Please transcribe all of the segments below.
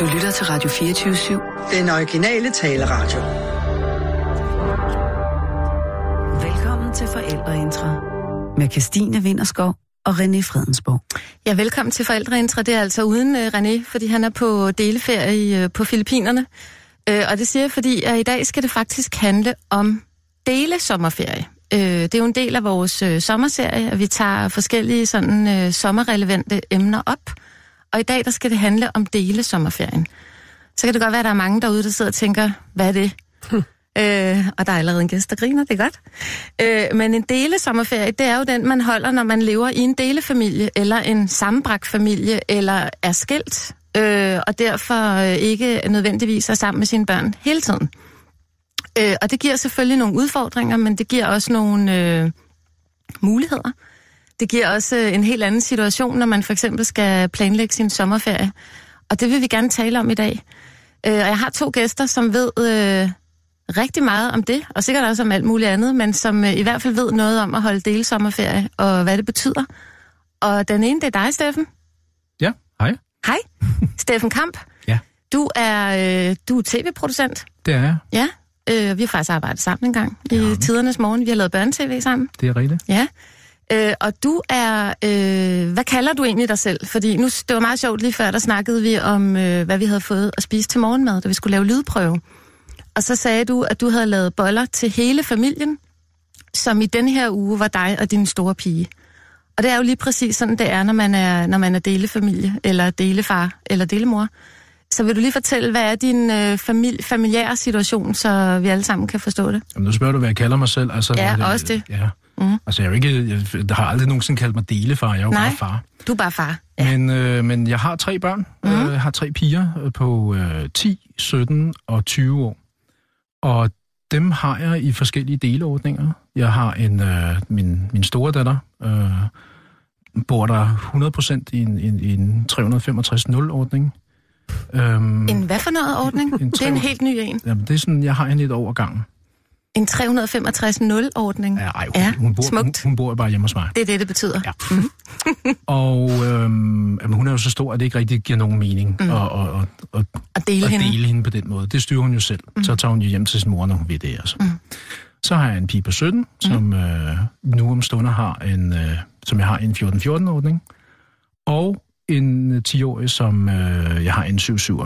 Du lytter til Radio 24/7. Den originale taleradio. Velkommen til Forældreintra med Kirstine Winterskov og René Fredensborg. Ja, velkommen til Forældreintra. Det er altså uden René, fordi han er på deleferie på Filippinerne. Og det siger jeg, fordi at i dag skal det faktisk handle om delesommerferie. Det er jo en del af vores sommerserie, at vi tager forskellige sådan sommerrelevante emner op. Og i dag, der skal det handle om delesommerferien. Så kan det godt være, at der er mange derude, der sidder og tænker, hvad er det? Og der er allerede en gæst, der griner, det er godt. Men en delesommerferie, det er jo den, man holder, når man lever i en delefamilie, eller en sammenbragt familie, eller er skilt, og derfor ikke nødvendigvis er sammen med sine børn hele tiden. Og det giver selvfølgelig nogle udfordringer, men det giver også nogle muligheder. Det giver også en helt anden situation, når man for eksempel skal planlægge sin sommerferie. Og det vil vi gerne tale om i dag. Og jeg har 2 gæster, som ved rigtig meget om det, og sikkert også om alt muligt andet, men som i hvert fald ved noget om at holde delesommerferie, og hvad det betyder. Og den ene, det er dig, Steffen. Ja, hej. Hej, Steffen Kamp. Ja. Du er tv-producent. Det er jeg. Ja, vi har faktisk arbejdet sammen en gang i tidernes morgen. Vi har lavet børne-tv sammen. Det er rigtigt. Ja. Og du er, hvad kalder du egentlig dig selv? Fordi nu, det var meget sjovt lige før, der snakkede vi om, hvad vi havde fået at spise til morgenmad, da vi skulle lave lydprøve. Og så sagde du, at du havde lavet boller til hele familien, som i denne her uge var dig og din store pige. Og det er jo lige præcis sådan, det er, når man er delefamilie, eller delefar, eller delemor. Så vil du lige fortælle, hvad er din familiære situation, så vi alle sammen kan forstå det? Jamen, nu spørger du, hvad jeg kalder mig selv. Altså, ja, også det. Ja. Altså, der har aldrig nogensinde kaldt mig delefar, jeg er jo bare far. Du er bare far. Ja. Men jeg har 3 børn. Jeg har 3 piger på 10, 17 og 20 år. Og dem har jeg i forskellige deleordninger. Jeg har min store datter, bor der 100% i en 365-0-ordning. En hvad for noget ordning? Det er en helt ny en. Jamen, det er sådan, jeg har en lidt over gangen. En 365-0-ordning? Ja, hun bor bare hjemme hos mig. Det er det betyder. Ja. Og hun er jo så stor, at det ikke rigtig giver nogen mening at dele hende på den måde. Det styrer hun jo selv. Så tager hun jo hjem til sin mor, når hun ved det. Altså. Så har jeg en pige på 17, som nu om stunder har som jeg har en 14-14-ordning. Og en 10-årig, som jeg har en 7-7'er.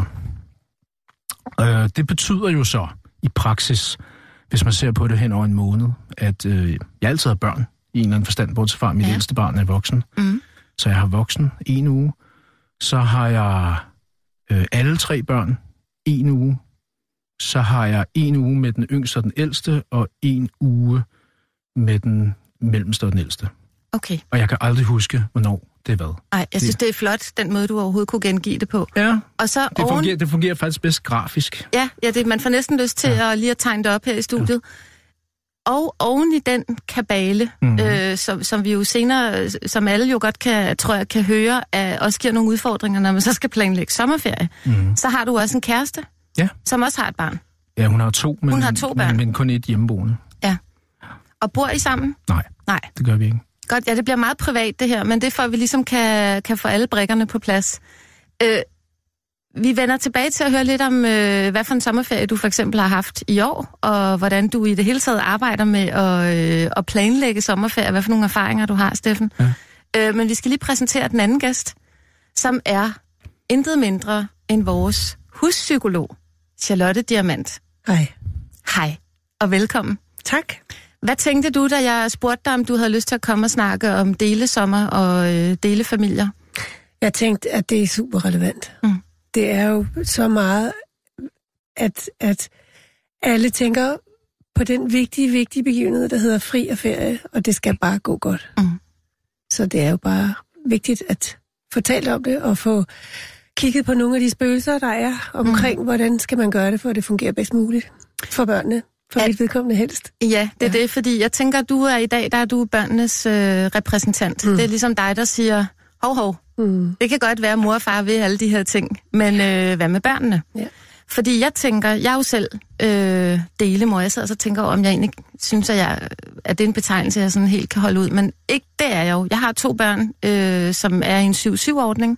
Det betyder jo så i praksis, hvis man ser på det hen over en måned, at jeg altid har børn i en eller anden forstand, bortset fra mit ældste barn er voksen. Så jeg har voksen 1 uge. Så har jeg alle 3 børn 1 uge. Så har jeg 1 uge med den yngste og den ældste, og 1 uge med den mellemste og den ældste. Okay. Og jeg kan aldrig huske, hvornår det er hvad. Nej, jeg synes, det er flot, den måde, du overhovedet kunne gengive det på. Ja, og så det fungerer faktisk bedst grafisk. Ja, man får næsten lyst til at lige at tegne det op her i studiet. Ja. Og oven i den kabale, som vi jo senere, som alle jo godt kan høre, også giver nogle udfordringer, når man så skal planlægge sommerferie. Så har du også en kæreste, som også har et barn. Ja, hun har 2, hun har 2 børn. Men kun 1 hjemmeboende. Ja. Og bor I sammen? Nej, det gør vi ikke. Godt, ja, det bliver meget privat det her, men det er for, at vi ligesom kan få alle brikkerne på plads. Vi vender tilbage til at høre lidt om, hvad for en sommerferie du for eksempel har haft i år, og hvordan du i det hele taget arbejder med at planlægge sommerferie, hvad for nogle erfaringer du har, Steffen. Ja. Men vi skal lige præsentere den anden gæst, som er intet mindre end vores huspsykolog, Charlotte Diamant. Hej. Hej, og velkommen. Tak. Hvad tænkte du, da jeg spurgte dig, om du havde lyst til at komme og snakke om delesommer og delefamilier? Jeg tænkte, at det er super relevant. Det er jo så meget, at alle tænker på den vigtige begivenhed, der hedder fri og ferie, og det skal bare gå godt. Så det er jo bare vigtigt at få talt om det, og få kigget på nogle af de spøgelser, der er omkring, hvordan skal man gøre det, for at det fungerer bedst muligt for børnene. For mit vedkommende helst. Ja, det er det, fordi jeg tænker, at du er i dag, der er du børnenes repræsentant. Det er ligesom dig, der siger, hov. Det kan godt være, at mor og far vil alle de her ting, men hvad med børnene? Ja. Fordi jeg tænker, jeg er jo selv delemor, jeg sidder og så tænker om jeg egentlig synes, at det er en betegnelse, jeg sådan helt kan holde ud, men ikke det er jeg jo. Jeg har 2 børn, som er i en 7-7-ordning,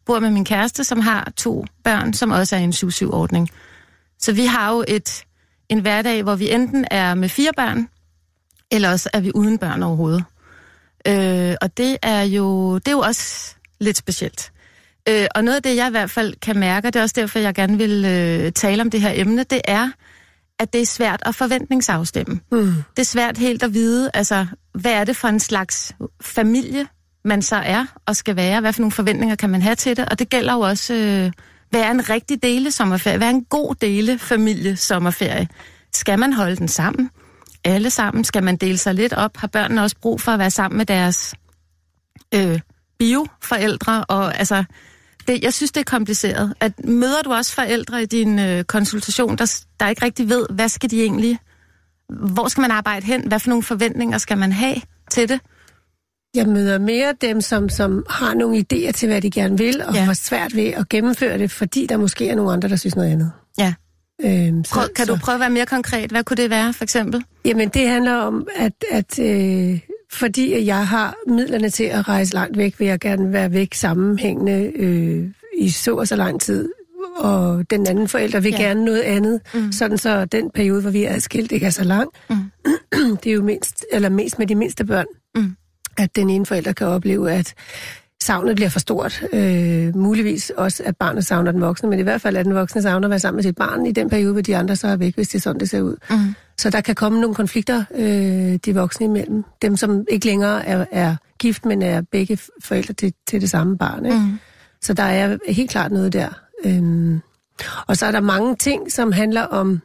bor med min kæreste, som har 2 børn, som også er i en 7-7-ordning. Så vi har jo en hverdag, hvor vi enten er med 4 børn, eller også er vi uden børn overhovedet. Og det er jo også lidt specielt. Og noget af det, jeg i hvert fald kan mærke, det er også derfor, jeg gerne vil tale om det her emne, det er, at det er svært at forventningsafstemme. Det er svært helt at vide, altså, hvad er det for en slags familie, man så er og skal være? Hvad for nogle forventninger kan man have til det? Og det gælder jo også, hvad er en rigtig delesommerferie? Hvad er en god delefamiliesommerferie? Skal man holde den sammen? Alle sammen? Skal man dele sig lidt op? Har børnene også brug for at være sammen med deres bioforældre? Og altså, jeg synes, det er kompliceret. Møder du også forældre i din konsultation, der ikke rigtig ved, hvad skal de egentlig? Hvor skal man arbejde hen? Hvad for nogle forventninger skal man have til det? Jeg møder mere dem, som har nogle idéer til, hvad de gerne vil, og har svært ved at gennemføre det, fordi der måske er nogle andre, der synes noget andet. Ja. Kan du prøve at være mere konkret? Hvad kunne det være, for eksempel? Jamen, det handler om, at fordi jeg har midlerne til at rejse langt væk, vil jeg gerne være væk sammenhængende i så lang tid, og den anden forælder vil gerne noget andet, sådan så den periode, hvor vi er adskilt, ikke er så lang. Det er jo mest med de mindste børn, at den ene forælder kan opleve, at savnet bliver for stort. Muligvis også, at barnet savner den voksne, men i hvert fald, at den voksne savner at være sammen med sit barn i den periode, hvor de andre så er væk, hvis det er sådan, det ser ud. Så der kan komme nogle konflikter, de voksne imellem. Dem, som ikke længere er gift, men er begge forældre til det samme barn. Ikke? Så der er helt klart noget der. Og så er der mange ting, som handler om,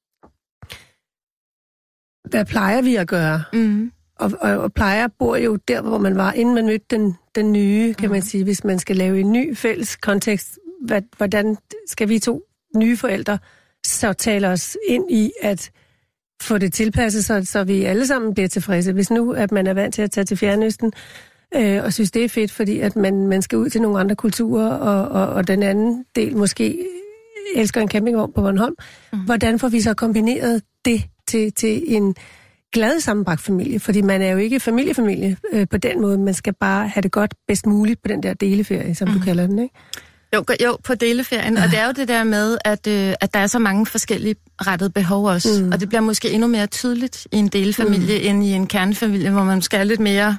hvad plejer vi at gøre? Og plejer bor jo der, hvor man var, inden man mødte den nye, kan man sige, hvis man skal lave en ny fælles kontekst. Hvordan skal vi 2 nye forældre så tale os ind i at få det tilpasset, så vi alle sammen bliver tilfredse? Hvis nu, at man er vant til at tage til Fjernøsten, og synes, det er fedt, fordi at man skal ud til nogle andre kulturer, og den anden del måske elsker en campingvogn på Bornholm. Hvordan får vi så kombineret det til en glad sammenbragt familie? Fordi man er jo ikke familie på den måde. Man skal bare have det godt bedst muligt på den der deleferie, som du kalder den, ikke? Jo, på deleferien. Og det er jo det der med, at der er så mange forskellige rettede behov også. Og det bliver måske endnu mere tydeligt i en delefamilie, end i en kernefamilie, hvor man skal lidt mere,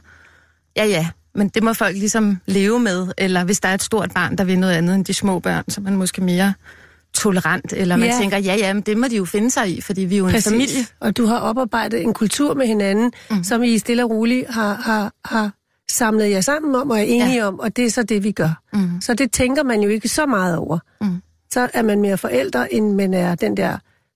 men det må folk ligesom leve med. Eller hvis der er et stort barn, der vil noget andet end de små børn, så er man måske mere tolerant, eller man tænker, men det må de jo finde sig i, fordi vi er jo en familie. Og du har oparbejdet en kultur med hinanden, som I stille og roligt har samlet jer sammen om og er enige om, og det er så det, vi gør. Så det tænker man jo ikke så meget over. Så er man mere forældre, end man er den der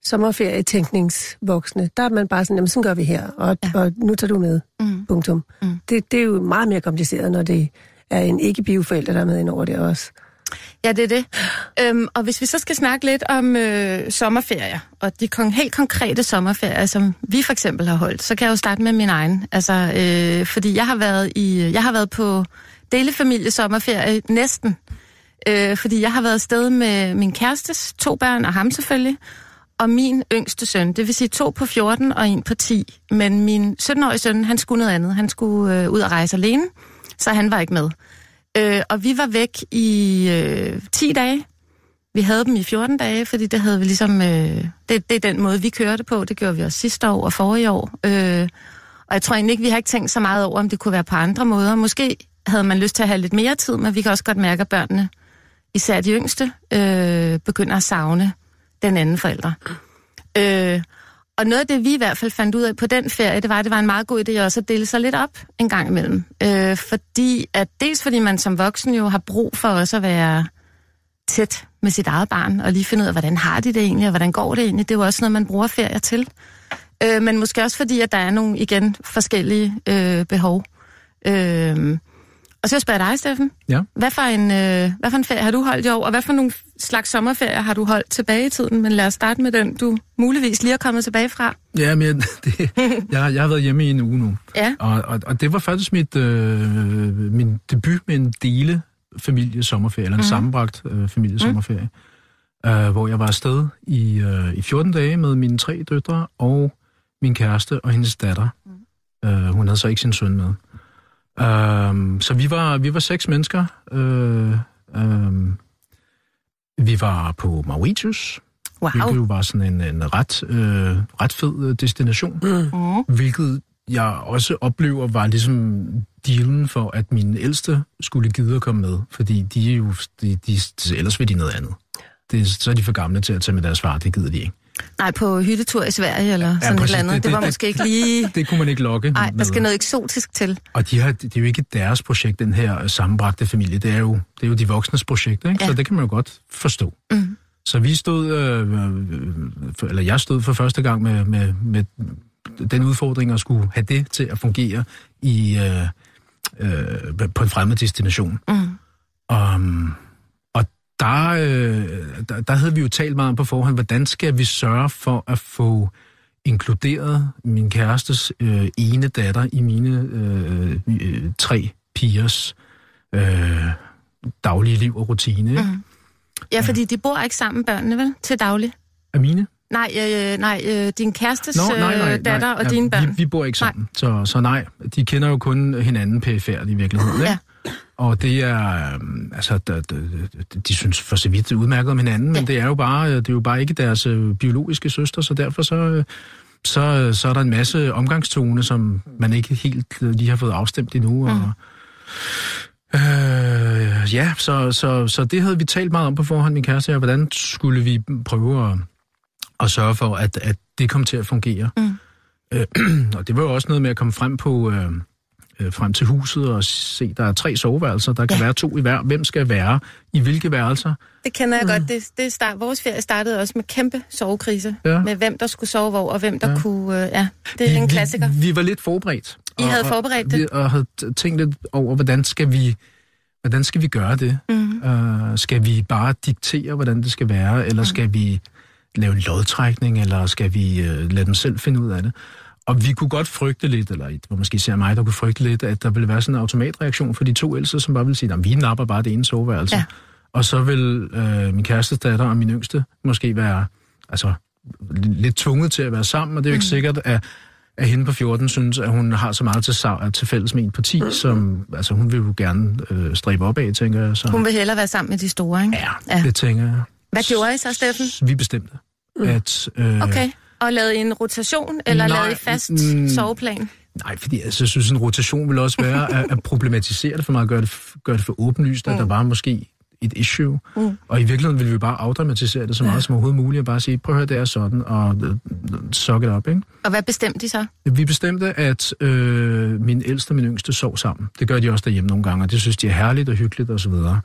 sommerferietænkningsvoksne. Der er man bare sådan, jamen sådan gør vi her, og nu tager du med. Punktum. Det er jo meget mere kompliceret, når det er en ikke-bioforælder, der er med ind over det også. Ja, det er det. Og hvis vi så skal snakke lidt om sommerferier, og de helt konkrete sommerferier, som vi for eksempel har holdt, så kan jeg jo starte med min egen. Altså, fordi jeg har været på delefamiliesommerferie næsten. Fordi jeg har været afsted med min kærestes 2 børn, og ham selvfølgelig, og min yngste søn. Det vil sige 2 på 14 og 1 på 10. Men min 17-årige søn, han skulle noget andet. Han skulle ud og rejse alene, så han var ikke med. Og vi var væk i 10 dage. Vi havde dem i 14 dage, fordi det havde vi ligesom... det er den måde, vi kørte på. Det gjorde vi også sidste år og forrige år. Og jeg tror egentlig ikke, vi har ikke tænkt så meget over, om det kunne være på andre måder. Måske havde man lyst til at have lidt mere tid, men vi kan også godt mærke, at børnene, især de yngste, begynder at savne den anden forælder. Og noget af det, vi i hvert fald fandt ud af på den ferie, det var en meget god idé også at dele sig lidt op en gang imellem. Fordi man som voksen jo har brug for også at være tæt med sit eget barn, og lige finde ud af, hvordan har de det egentlig, og hvordan går det egentlig. Det er jo også noget, man bruger ferier til. Men måske også fordi, at der er nogle, igen, forskellige behov. Og så spørger jeg dig, Steffen. Ja. Hvad for en ferie har du holdt i år, og hvad for nogle slags sommerferier har du holdt tilbage i tiden? Men lad os starte med den, du muligvis lige er kommet tilbage fra. Ja, men jeg har været hjemme i en uge nu. Ja. Og det var faktisk min debut med en delefamiliesommerferie, eller en sammenbragt familiesommerferie, hvor jeg var afsted i 14 dage med mine 3 døtre og min kæreste og hendes datter. Hun havde så ikke sin søn med. Så vi var 6 mennesker Vi var på Mauritius, hvilket jo var sådan en ret fed destination, hvilket jeg også oplever var ligesom dealen for, at mine ældste skulle gide at komme med, fordi de er jo, ellers vil de noget andet. Så er de for gamle til at tage med deres far, det gider de ikke. Nej, på hyttetur i Sverige eller sådan et eller andet. Det var måske ikke lige... Det kunne man ikke lokke. Nej, der skal noget eksotisk til. Og det er jo ikke deres projekt, den her sammenbragte familie. Det er jo de voksnes projekt, ikke? Ja. Så det kan man jo godt forstå. Mm. Så vi jeg stod for første gang med den udfordring at skulle have det til at fungere på en fremmed destination. Mm. Der havde vi jo talt meget om på forhånd, hvordan skal vi sørge for at få inkluderet min kærestes ene datter i mine 3 pigers daglige liv og rutine. Mm. Ja, fordi de bor ikke sammen, børnene, vel? Til daglig. Af mine? Nej, din kærestes datter og dine børn. Vi bor ikke sammen, så nej. De kender jo kun hinanden perifært i virkeligheden. Ja. Og det er, de synes for så vidt udmærket om hinanden, men det er jo bare ikke deres biologiske søster, så derfor så er der en masse omgangstone, som man ikke helt lige har fået afstemt endnu. Og, så det havde vi talt meget om på forhånd, min kæreste, og hvordan skulle vi prøve at sørge for, at det kom til at fungere. Og det var jo også noget med at komme frem til huset og se, der er 3 soveværelser, der kan være 2 i hver. Hvem skal være i hvilke værelser? Det kender jeg godt. Vores ferie startede også med kæmpe sovekrise. Ja. Med hvem der skulle sove hvor, og hvem der kunne... det er en klassiker. Vi var lidt forberedt. I havde forberedt det? Og havde tænkt lidt over, hvordan skal vi gøre det? Skal vi bare diktere, hvordan det skal være? Eller skal vi lave en lodtrækning? Eller skal vi lade dem selv finde ud af det? Og vi kunne godt frygte lidt, eller det var måske især mig, der kunne frygte lidt, at der ville være sådan en automatreaktion for de 2 ældste, som bare ville sige, at vi napper bare det ene soveværelse. Ja. Og så vil min kærestes datter og min yngste måske være lidt tvunget til at være sammen, og det er jo ikke sikkert, at hende på 14 synes, at hun har så meget til fælles med en på 10, som hun vil jo gerne stræbe op af, tænker jeg. Så. Hun vil hellere være sammen med de store, ikke? Ja, det tænker jeg. Hvad gjorde I så, Steffen? Vi bestemte, at... Okay. Og lavede en rotation, eller lavede I fast soveplan? Nej, fordi jeg synes, en rotation vil også være at problematisere det for meget, gøre det for åbenlyst, at der var måske et issue. Og i virkeligheden ville vi bare afdramatisere det så meget som overhovedet muligt, og bare sige, prøv at høre, det er sådan, og suck it up, ikke? Og hvad bestemte de så? Vi bestemte, at min ældste og min yngste sov sammen. Det gør de også derhjemme nogle gange, og det synes de er herligt og hyggeligt og så videre.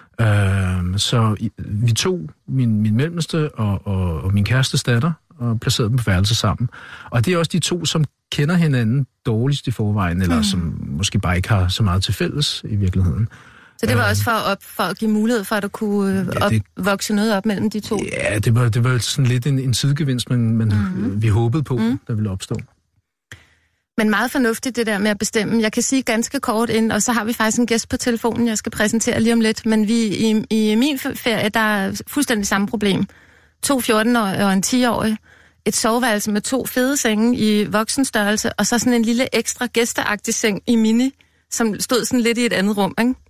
Så vi tog min mellemste og min kærestes datter, og placerede dem på værelser sammen. Og det er også de 2, som kender hinanden dårligst i forvejen, eller som måske bare ikke har så meget til fælles i virkeligheden. Så det var også for at give mulighed for, at der kunne vokse noget op mellem de 2? Ja, det var sådan lidt en sidegevinst, men vi håbede på, der ville opstå. Men meget fornuftigt det der med at bestemme. Jeg kan sige ganske kort ind, og så har vi faktisk en gæst på telefonen, jeg skal præsentere lige om lidt. Men vi i min ferie, der er fuldstændig samme problem. 2 14-årige og en 10-årig. Et soveværelse med 2 fede senge i voksenstørrelse, og så sådan en lille ekstra gæsteagtig seng i mini, som stod sådan lidt i et andet rum, ikke?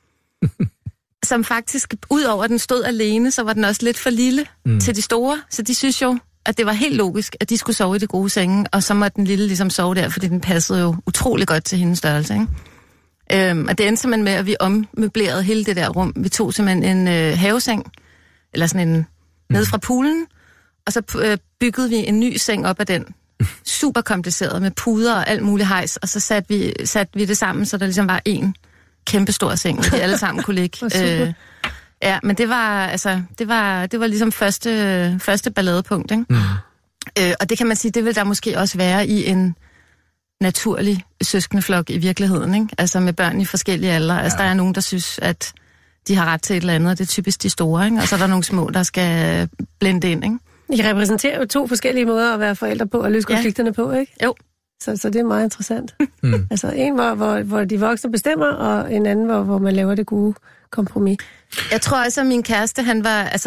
Som faktisk, udover at den stod alene, så var den også lidt for lille til de store. Så de synes jo, at det var helt logisk, at de skulle sove i det gode senge, og så måtte den lille ligesom sove der, fordi den passede jo utrolig godt til hendes størrelse, ikke? Og det endte simpelthen med, at vi ommøblerede hele det der rum. Vi tog simpelthen en haveseng, eller sådan en ned fra poolen, og så byggede vi en ny seng op af den. Super kompliceret med puder og alt muligt hejs, og så satte vi det sammen, så der ligesom var en kæmpestor seng, og de alle sammen kunne ligge. Ja, men det var ligesom første balladepunkt, ikke? Og det kan man sige, det vil der måske også være i en naturlig søskendeflok i virkeligheden, ikke? Altså med børn i forskellige aldre. Ja. Altså der er nogen, der synes, at de har ret til et eller andet, og det er typisk de store, ikke? Og så er der nogle små, der skal blende ind, ikke? I repræsenterer jo 2 forskellige måder at være forældre på og løse konflikterne på, ikke? Jo. Så det er meget interessant. Altså en, hvor de voksne bestemmer, og en anden, hvor man laver det gode kompromis. Jeg tror også, at min kæreste, han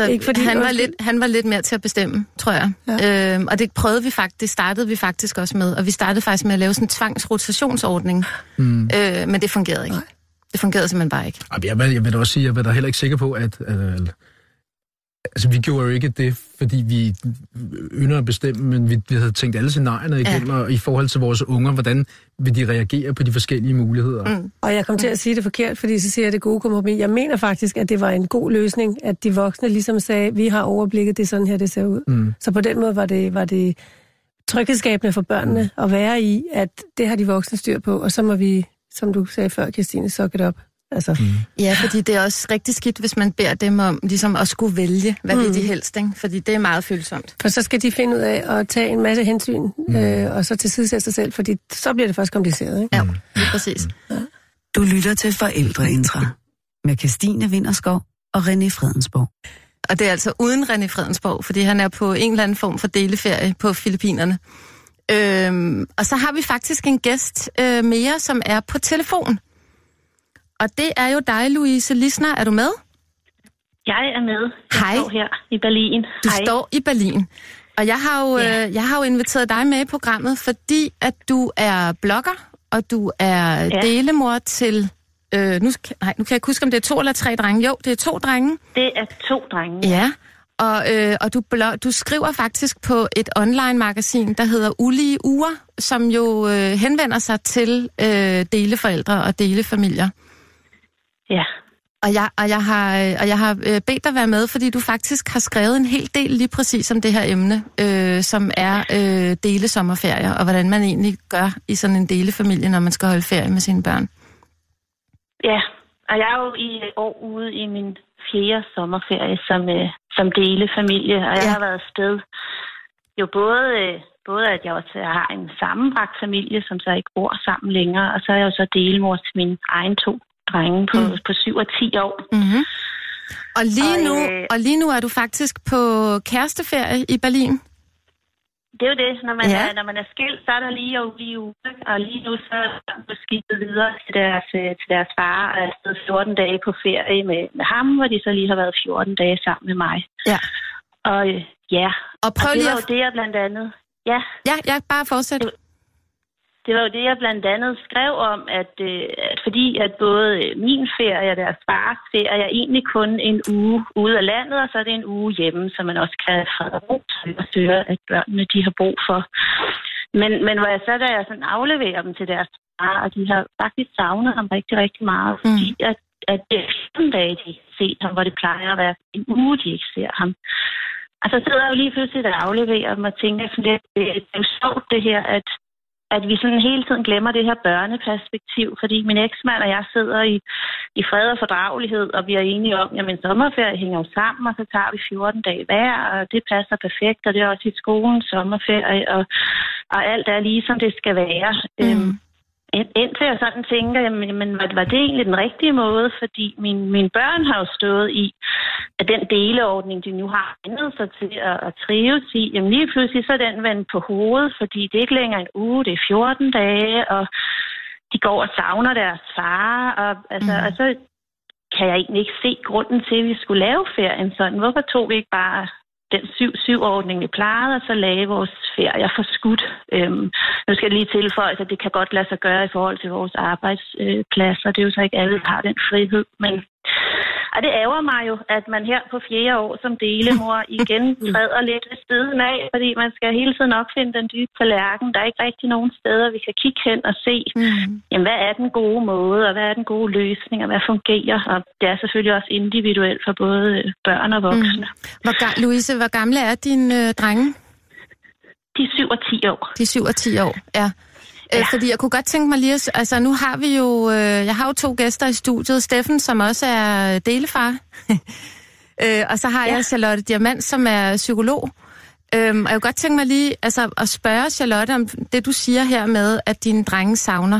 var lidt mere til at bestemme, tror jeg. Ja. Og det startede vi faktisk også med. Og vi startede faktisk med at lave sådan en tvangsrotationsordning. Men det fungerede ikke. Det fungerede simpelthen bare ikke. Jeg vil da også sige, jeg var da heller ikke sikker på, at altså, vi gjorde jo ikke det, fordi vi ynder at bestemme, men vi havde tænkt alle scenarierne igennem, og i forhold til vores unger, hvordan vil de reagere på de forskellige muligheder. Mm. Og jeg kom til at sige det forkert, fordi så siger jeg det gode kompromis. Jeg mener faktisk, at det var en god løsning, at de voksne ligesom sagde, vi har overblikket, det er sådan her, det ser ud. Mm. Så på den måde var det tryghedsskabende for børnene at være i, at det har de voksne styr på, og så må vi, som du sagde før, Christine, suck it up. Altså. Ja, fordi det er også rigtig skidt, hvis man beder dem om ligesom at skulle vælge, hvad vil de helst, ikke? Fordi det er meget følsomt. For så skal de finde ud af at tage en masse hensyn, og så tilsidesætte sig selv, fordi så bliver det først kompliceret, ikke? Ja, lige præcis. Ja. Du lytter til Forældreintra med Christine Winterskov og René Fredensborg. Og det er altså uden René Fredensborg, fordi han er på en eller anden form for deleferie på Filippinerne. Og så har vi faktisk en gæst mere, som er på telefon. Og det er jo dig, Louise Lisner. Er du med? Jeg er med. Hej. Jeg står her i Berlin. Du står i Berlin. Og jeg har jo inviteret dig med i programmet, fordi at du er blogger, og du er delemor til... nu kan jeg ikke huske, om det er 2 eller 3 drenge. Jo, det er 2 drenge. Det er 2 drenge. Ja, og du skriver faktisk på et online-magasin, der hedder Ulige Uger, som jo henvender sig til deleforældre og delefamilier. Ja. Og jeg har bedt dig være med, fordi du faktisk har skrevet en hel del lige præcis om det her emne, som er delesommerferier, og hvordan man egentlig gør i sådan en delefamilie, når man skal holde ferie med sine børn. Ja, og jeg er jo i år ude i min 4. sommerferie som delefamilie, og jeg har været afsted jo både at jeg også har en sammenbragt familie, som så ikke bor sammen længere, og så er jeg jo så delemor til mine egen 2 drenge på 7 og 10 år. Mm-hmm. Og lige nu er du faktisk på kæresteferie i Berlin? Det er jo det. Når man er skilt, så er der lige og ulige uge, og lige nu så er de skiftet videre til deres far, og er afsted 14 dage på ferie med ham, hvor de så lige har været 14 dage sammen med mig. Ja. Og prøv lige det var jo det, jeg blandt andet... Ja, bare fortsæt. Det var jo det, jeg blandt andet skrev om, at fordi at både min ferie og deres fars ferie er egentlig kun en uge ude af landet, og så er det en uge hjemme, så man også kan fred og ro og søge, at børnene de har brug for. Men hvor jeg så, da jeg sådan afleverer dem til deres far, og de har faktisk savnet ham rigtig, rigtig meget, fordi at det er 14 dage, de har set ham, hvor det plejer at være en uge, de ikke ser ham. Og så sidder jeg jo lige pludselig der afleverer dem og tænker sådan lidt, det er jo sjovt det her, at vi sådan hele tiden glemmer det her børneperspektiv, fordi min eksmand og jeg sidder i fred og fordragelighed, og vi er enige om, at sommerferie hænger jo sammen, og så tager vi 14 dage hver, og det passer perfekt, og det er også i skolen sommerferie, og alt er lige som det skal være. Indtil jeg sådan tænker, jamen, var det egentlig den rigtige måde? Fordi mine børn har jo stået i, at den deleordning, de nu har ændret sig til at trives i, jamen lige pludselig så er den vendt på hovedet, fordi det er ikke længere en uge, det er 14 dage, og de går og savner deres far, og så kan jeg egentlig ikke se grunden til, at vi skulle lave ferien sådan. Hvorfor tog vi ikke bare den 7-7-ordning, vi plejede, og så lagde vores ferier for skudt. Nu skal jeg lige tilføje, at det kan godt lade sig gøre i forhold til vores arbejdspladser. Det er jo så ikke alle, der har den frihed, men og det ærger mig jo, at man her på 4. år som delemor igen træder lidt ved siden af, fordi man skal hele tiden opfinde den dybe tallerken. Der er ikke rigtig nogen steder, vi kan kigge hen og se, jamen, hvad er den gode måde, og hvad er den gode løsning, og hvad fungerer. Og det er selvfølgelig også individuelt for både børn og voksne. Louise, hvor gamle er dine drenge? De er 7 og 10 år. De er 7 og 10 år, ja. Fordi jeg kunne godt tænke mig lige at... Altså, nu har vi jo... jeg har jo 2 gæster i studiet. Steffen, som også er delefar. Og så har jeg Charlotte Diamant, som er psykolog. Og jeg kunne godt tænke mig lige at spørge Charlotte om det, du siger her med, at dine drenge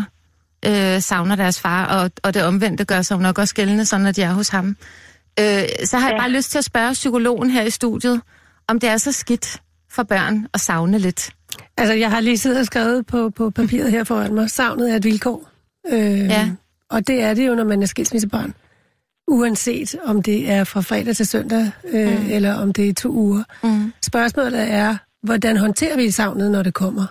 savner deres far, og det omvendte gør sig nok også gældende, sådan at de er hos ham. Så har jeg bare lyst til at spørge psykologen her i studiet, om det er så skidt for børn at savne lidt. Altså, jeg har lige siddet og skrevet på papiret her foran mig. Savnet er et vilkår. Og det er det jo, når man er skilsmissebarn. Uanset om det er fra fredag til søndag, eller om det er 2 uger. Spørgsmålet er, hvordan håndterer vi savnet, når det kommer?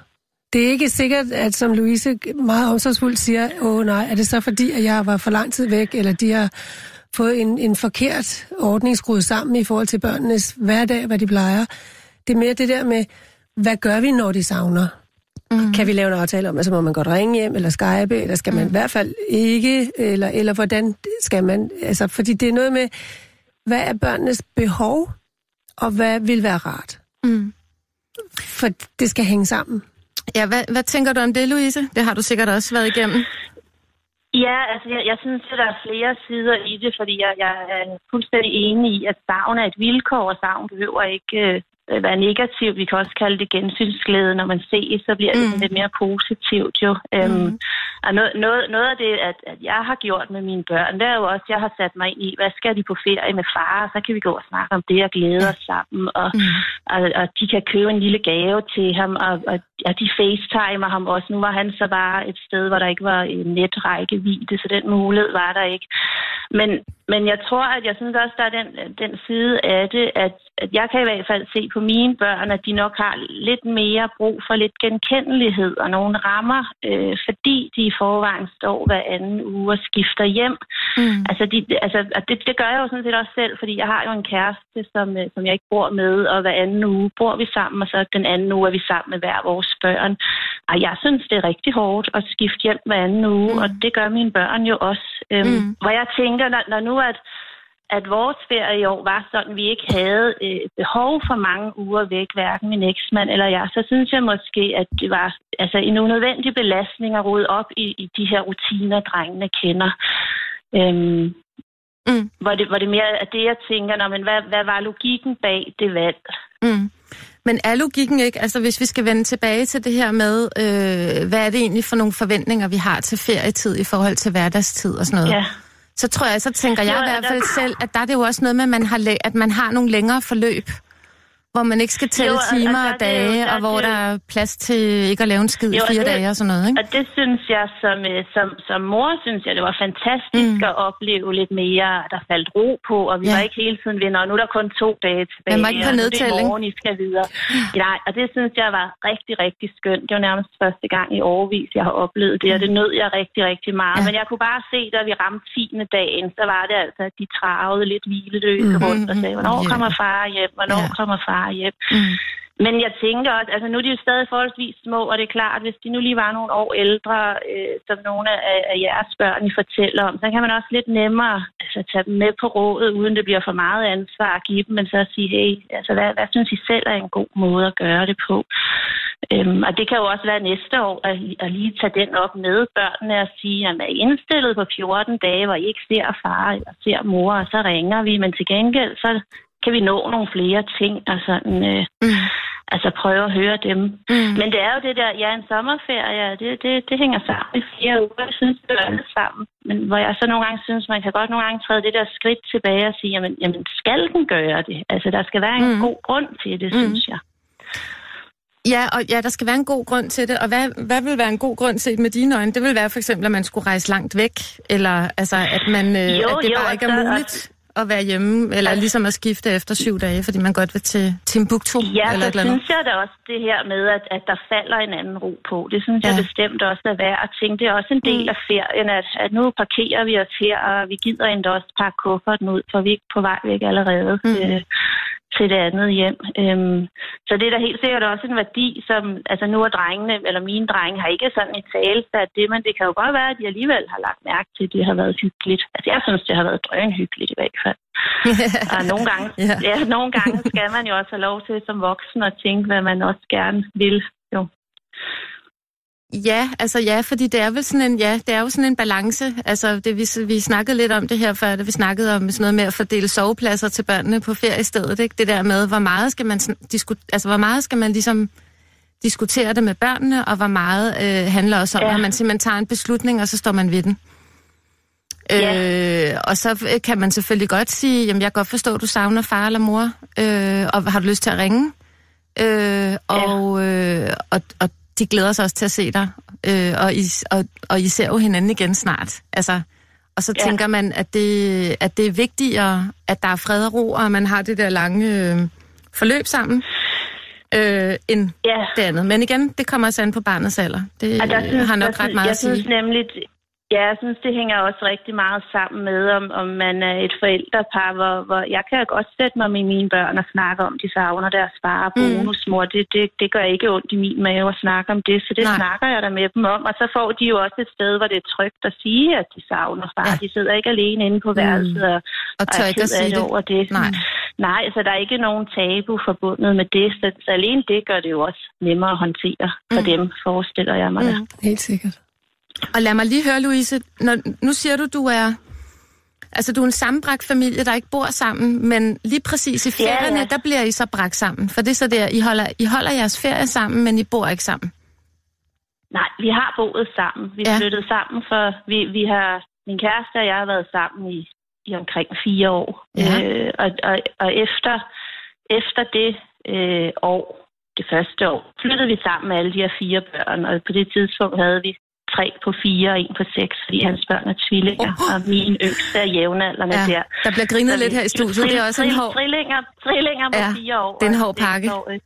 Det er ikke sikkert, at som Louise meget omsorgsfuldt siger, nej, er det så fordi, at jeg var for lang tid væk, eller de har fået en forkert ordning skruet sammen i forhold til børnenes hverdag, hvad de plejer. Det er mere det der med, hvad gør vi, når de savner? Kan vi lave en aftale om, altså må man godt ringe hjem, eller Skype, eller skal man i hvert fald ikke, eller hvordan skal man, altså fordi det er noget med, hvad er børnenes behov, og hvad vil være rart? For det skal hænge sammen. Ja, hvad tænker du om det, Louise? Det har du sikkert også været igennem. Ja, altså jeg synes, at der er flere sider i det, fordi jeg er fuldstændig enig i, at savn er et vilkår, og savn behøver ikke være negativt. Vi kan også kalde det gensynsglæde. Når man ses, så bliver det lidt mere positivt jo. Og noget af det, at jeg har gjort med mine børn, det er jo også, at jeg har sat mig ind i, hvad skal de på ferie med far, så kan vi gå og snakke om det og glæde os sammen, og de kan købe en lille gave til ham, og de facetimer ham også. Nu var han så bare et sted, hvor der ikke var en netrækkevidde, så den mulighed var der ikke. Men jeg tror, at jeg synes også, der er den side af det, at jeg kan i hvert fald se på mine børn, at de nok har lidt mere brug for lidt genkendelighed og nogle rammer, fordi de i forvejen står hver anden uge og skifter hjem. Altså, det gør jeg jo sådan set også selv, fordi jeg har jo en kæreste, som jeg ikke bor med, og hver anden uge bor vi sammen, og så den anden uge er vi sammen med hver vores børn. Og jeg synes, det er rigtig hårdt at skifte hjem hver anden uge, og det gør mine børn jo også. Hvor jeg tænker, når nu at vores ferie i år var sådan, vi ikke havde behov for mange uger væk, hverken min eksmand eller jeg, så synes jeg måske, at det var en unødvendig belastning at rode op i de her rutiner, drengene kender. Hvor det mere er det, jeg tænker, men hvad var logikken bag det valg? Men er logikken ikke, altså hvis vi skal vende tilbage til det her med, hvad er det egentlig for nogle forventninger, vi har til ferietid i forhold til hverdagstid og sådan noget? Ja. Så tænker jeg i hvert fald selv, at der er det jo også noget med, at man har nogle længere forløb, hvor man ikke skal tælle timer og dage, og hvor der er plads til ikke at lave en skid i 4 dage og sådan noget, ikke? Og det synes jeg, som mor, synes jeg, det var fantastisk at opleve lidt mere, at der faldt ro på, og vi var ikke hele tiden vinder, og nu er der kun 2 dage tilbage, man var ikke på nedtælling. Og det er morgen, I skal videre. Nej, og det synes jeg var rigtig, rigtig skønt. Det var nærmest første gang i årevis, jeg har oplevet det, og det nød jeg rigtig, rigtig meget. Men jeg kunne bare se, da vi ramte 10. dagen, så var det altså, at de travede lidt hvileløse rundt og sagde, hvornår kommer far hjem, hvornår kommer far hjem. Men jeg tænker også, altså nu er de jo stadig forholdsvis små, og det er klart, hvis de nu lige var nogle år ældre, som nogle af jeres børn I fortæller om, så kan man også lidt nemmere tage dem med på rådet, uden det bliver for meget ansvar at give dem, men så at sige, hey, altså hvad synes I selv er en god måde at gøre det på? Og det kan jo også være næste år at lige tage den op med børnene og sige, at man er indstillet på 14 dage, hvor I ikke ser far eller ser mor, og så ringer vi, men til gengæld så kan vi nå nogle flere ting, og sådan, prøve at høre dem. Men det er jo det der, en sommerferie, det hænger sammen i 4 uger, jeg synes, det er alle sammen. Men hvor jeg så nogle gange synes, man kan godt nogle gange træde det der skridt tilbage og sige, jamen skal den gøre det? Altså, der skal være en god grund til det, synes jeg. Ja, der skal være en god grund til det. Og hvad vil være en god grund til med dine øjne? Det vil være for eksempel, at man skulle rejse langt væk, eller altså, at det bare ikke er muligt at være hjemme, eller ligesom at skifte efter 7 dage, fordi man godt vil til Timbuktu eller et eller andet. Ja, så synes jeg da også det her med, at der falder en anden ro på. Det synes jeg bestemt også er værd at tænke. Det er også en del af ferien, at nu parkerer vi os her, og vi gider endda også pakke kufferten ud, for vi er ikke på vej væk allerede til det andet hjem. Så det er da helt sikkert også en værdi, som, altså nu er drengene, eller mine drenge, har ikke sådan i tale sat det, men det kan jo godt være, at de alligevel har lagt mærke til, at det har været hyggeligt. Altså jeg synes, det har været drønhyggeligt i hvert fald. Og nogle gange skal man jo også have lov til som voksen at tænke, hvad man også gerne vil. Jo. Ja, fordi det er vel sådan det er jo sådan en balance. Altså, vi snakkede lidt om det her før, da vi snakkede om sådan noget med at fordele sovepladser til børnene på feriestedet, ikke? Det der med, hvor meget skal man ligesom diskutere det med børnene, og hvor meget handler også om, at man simpelthen tager en beslutning, og så står man ved den. Og så kan man selvfølgelig godt sige, jamen jeg kan godt forstå, at du savner far eller mor, og har du lyst til at ringe? Og de glæder sig også til at se dig, og I ser jo hinanden igen snart. Altså, og så tænker man, at det er vigtigere, at der er fred og ro, og man har det der lange forløb sammen. end det andet. Men igen, det kommer også an på barnets alder. Det har nok ret meget at sige. Jeg synes, det hænger også rigtig meget sammen med, om man er et forældrepar, hvor jeg kan godt sætte mig med mine børn og snakke om, de savner deres far og bonusmor. Det gør ikke ondt i min mave at snakke om det, så det snakker jeg da med dem om. Og så får de jo også et sted, hvor det er trygt at sige, at de savner far. De sidder ikke alene inde på værelset og tør ikke at sige det over det. Nej, så der er ikke nogen tabu forbundet med det, så alene det gør det jo også nemmere at håndtere for dem, forestiller jeg mig. Helt sikkert. Og lad mig lige høre, Louise, nu siger du er en sammenbragt familie, der ikke bor sammen, men lige præcis i ferierne, der bliver I så bragt sammen. For det er så der, I holder jeres ferie sammen, men I bor ikke sammen. Nej, vi har boet sammen. Vi flyttede sammen, for vi har, min kæreste og jeg har været sammen i omkring 4 år. Ja. Og efter det det første år, flyttede vi sammen med alle de her 4 børn, og på det tidspunkt havde vi 3 på 4 og 1 på 6, fordi hans børn er tvillinger, og mine yngste er jævnaldrende der. Der bliver grinet lidt her i studiet. Det er også en hård... Trillinger på 4 år. Det er en hård pakke.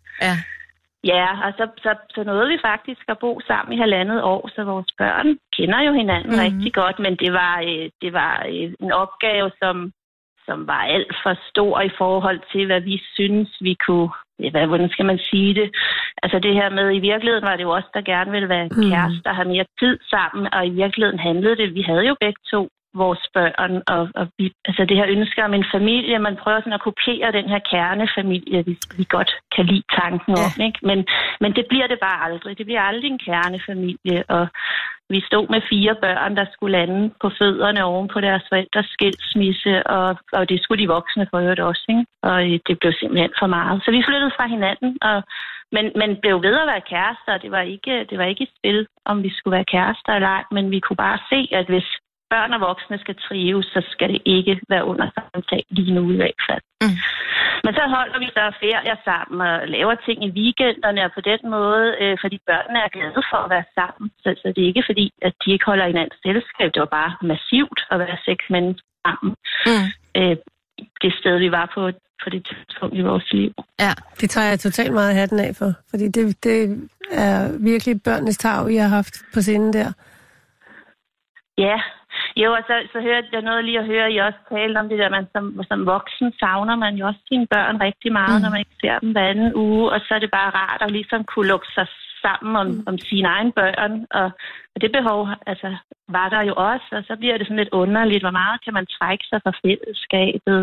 Ja, og så nåede vi faktisk at bo sammen i 1,5 år, så vores børn kender jo hinanden rigtig godt, men det var en opgave, som var alt for stor i forhold til, hvad vi synes, vi kunne... Hvordan skal man sige det? Altså det her med, i virkeligheden var det jo os, der gerne ville være kærester og have mere tid sammen, og i virkeligheden handlede det. Vi havde jo begge to vores børn, og vi, altså det her ønske om en familie, man prøver sådan at kopiere den her kernefamilie, vi godt kan lide tanken om, ikke? Men det bliver det bare aldrig. Det bliver aldrig en kernefamilie, og vi stod med 4 børn, der skulle lande på fødderne oven på deres forældres skilsmisse, og det skulle de voksne for øvrigt også, ikke? Og det blev simpelthen for meget. Så vi flyttede fra hinanden, men blev ved at være kærester, og det var ikke i spil, om vi skulle være kærester eller ej, men vi kunne bare se, at hvis børn og voksne skal trives, så skal det ikke være under samtale lige nu i hvert fald. Men så holder vi så ferier sammen og laver ting i weekenderne, og på den måde, fordi børnene er glade for at være sammen. Så det er ikke fordi, at de ikke holder hinandens selskab. Det var bare massivt at være 6 mennesker sammen. Det sted, vi var på det tidspunkt i vores liv. Ja, det tager jeg totalt meget hatten af for, fordi det er virkelig børnenes tarv, I har haft på scenen der. Ja, jo, og så hørte jeg noget lige at høre, I også tale om det der, man som voksen savner man jo også sine børn rigtig meget, når man ikke ser dem hver anden uge, og så er det bare rart at ligesom kunne lukke sig sammen om sine egne børn, og det behov altså, var der jo også, og så bliver det sådan lidt underligt, hvor meget kan man trække sig fra fællesskabet,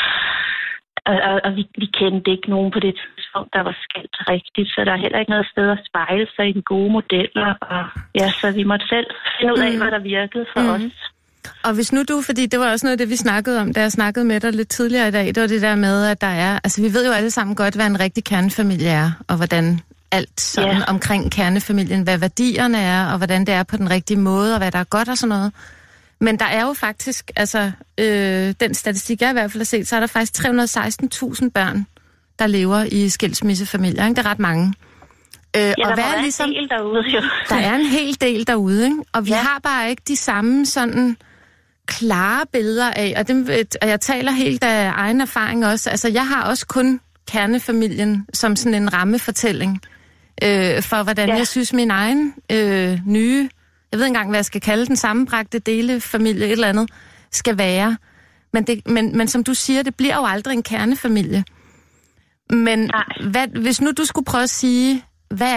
og vi kendte ikke nogen på det tidspunkt, der var skilt rigtigt, så der er heller ikke noget sted at spejle sig i de gode modeller, og ja, så vi måtte selv finde ud af, hvad der virkede for os. Og hvis nu fordi det var også noget af det, vi snakkede om, da jeg snakkede med dig lidt tidligere i dag, det var det der med, at der er, altså vi ved jo alle sammen godt, hvad en rigtig kernefamilie er, og hvordan alt sådan omkring kernefamilien, hvad værdierne er, og hvordan det er på den rigtige måde, og hvad der er godt og sådan noget. Men der er jo faktisk, altså den statistik, jeg i hvert fald har set, så er der faktisk 316.000 børn, der lever i skilsmissefamilier, ikke? Det er ret mange. Og hvad er ligesom, en del derude, jo. Der er en hel del derude, ikke? Og vi har bare ikke de samme sådan klare billeder af, og jeg taler helt af egen erfaring også, altså jeg har også kun kernefamilien som sådan en rammefortælling for, hvordan jeg synes min egen nye, jeg ved ikke engang, hvad jeg skal kalde den, sammenbragte delefamilie, et eller andet, skal være. Men som du siger, det bliver jo aldrig en kernefamilie. Men hvis nu du skulle prøve at sige, hvad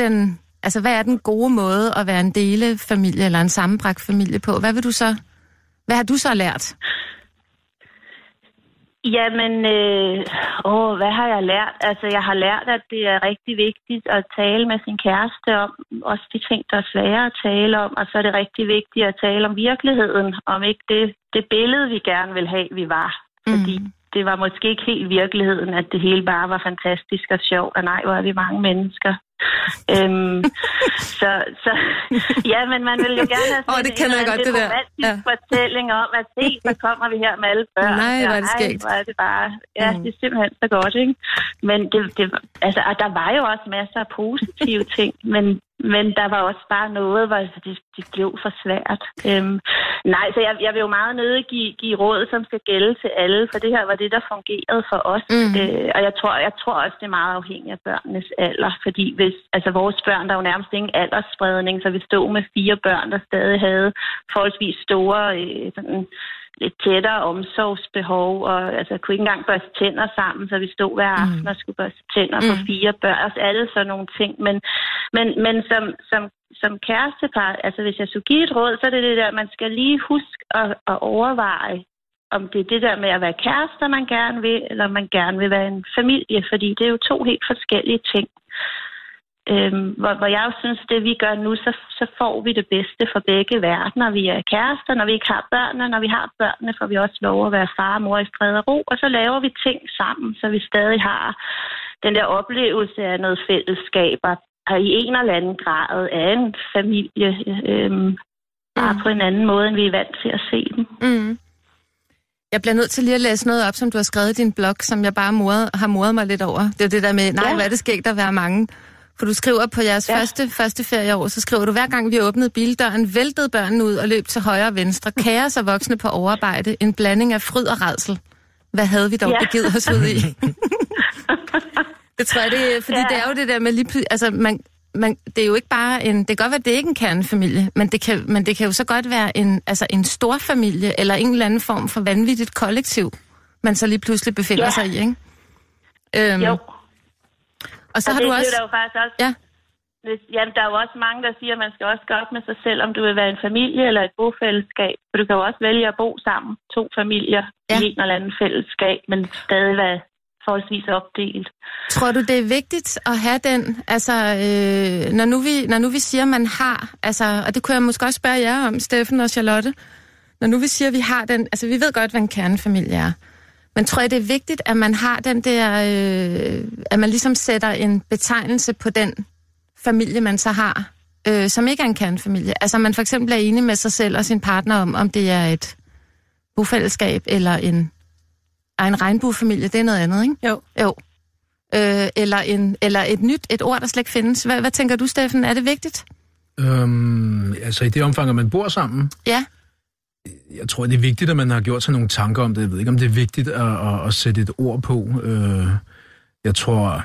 er den gode måde at være en delefamilie eller en sammenbragt familie på? Hvad har du så lært? Jamen, hvad har jeg lært? Altså, jeg har lært, at det er rigtig vigtigt at tale med sin kæreste om, også de ting, der er svære at tale om, og så er det rigtig vigtigt at tale om virkeligheden, om ikke det billede, vi gerne vil have, vi var. Fordi det var måske ikke helt virkeligheden, at det hele bare var fantastisk og sjovt, og nej, hvor er vi mange mennesker. Så ja, men man vil jo gerne have sådan en romantisk fortælling om, at se, så kommer vi her med alle børn. Nej, hvor er det skægt. Hvor er det bare, det er simpelthen så godt, ikke? Men altså, og der var jo også masser af positive ting, men Men der var også bare noget, hvor det blev for svært. Nej, så jeg vil jo meget nødig give råd, som skal gælde til alle, for det her var det, der fungerede for os. Og jeg tror også, det er meget afhængigt af børnenes alder, fordi vores børn, der er jo nærmest ingen aldersspredning, så vi stod med 4 børn, der stadig havde forholdsvis store lidt tættere omsorgsbehov, og kunne ikke engang børste tænder sammen, så vi stod hver aften og skulle børste tænder på 4 børn, og alle sådan nogle ting. Men som kærestepar, hvis jeg skulle give et råd, så er det der, man skal lige huske at overveje, om det er det der med at være kærester, man gerne vil, eller man gerne vil være en familie, fordi det er jo 2 helt forskellige ting. Hvor jeg jo synes, det vi gør nu, så får vi det bedste for begge verdener. Vi er kærester, når vi ikke har børnene. Når vi har børnene, får vi også lov at være far og mor i fred og ro. Og så laver vi ting sammen, så vi stadig har den der oplevelse af noget fællesskab. Og i en eller anden grad er en familie. Bare på en anden måde, end vi er vant til at se dem. Jeg bliver nødt til lige at læse noget op, som du har skrevet i din blog, som jeg bare har moret mig lidt over. Det er det der med, hvad er det skægt at være mange. For du skriver på jeres første ferieår, så skriver du, hver gang vi åbnede bildøren, væltede børnene ud og løb til højre og venstre. Kaos og voksne på overarbejde. En blanding af fryd og rædsel. Hvad havde vi dog begivet os ud i? Det tror jeg, det er, fordi det er jo det der med lige det er jo ikke bare en... Det kan godt være, det er ikke en kernefamilie, men det kan jo så godt være en stor familie, eller en eller anden form for vanvittigt kollektiv, man så lige pludselig befinder sig i, ikke? Jo. Og så har du også... Det er jo faktisk også... Jamen, der er jo også mange, der siger, at man skal også gøre op med sig selv, om du vil være en familie eller et bofællesskab. For du kan jo også vælge at bo sammen, 2 familier i en eller anden fællesskab, men stadig være forholdsvis opdelt. Tror du, det er vigtigt at have den, når nu vi siger, man har, og det kunne jeg måske også spørge jer om, Steffen og Charlotte, når nu vi siger, vi har den, vi ved godt, hvad en kernefamilie er. Men tror jeg, det er vigtigt, at man har den der, at man ligesom sætter en betegnelse på den familie, man så har, som ikke er en kernefamilie. Man for eksempel er enig med sig selv og sin partner om det er et bofællesskab eller en regnbuefamilie, det er noget andet, ikke? Jo. Eller et ord, der slet ikke findes. Hvad tænker du, Steffen? Er det vigtigt? I det omfang, at man bor sammen? Ja. Jeg tror, det er vigtigt, at man har gjort sig nogle tanker om det. Jeg ved ikke, om det er vigtigt at sætte et ord på. Jeg tror...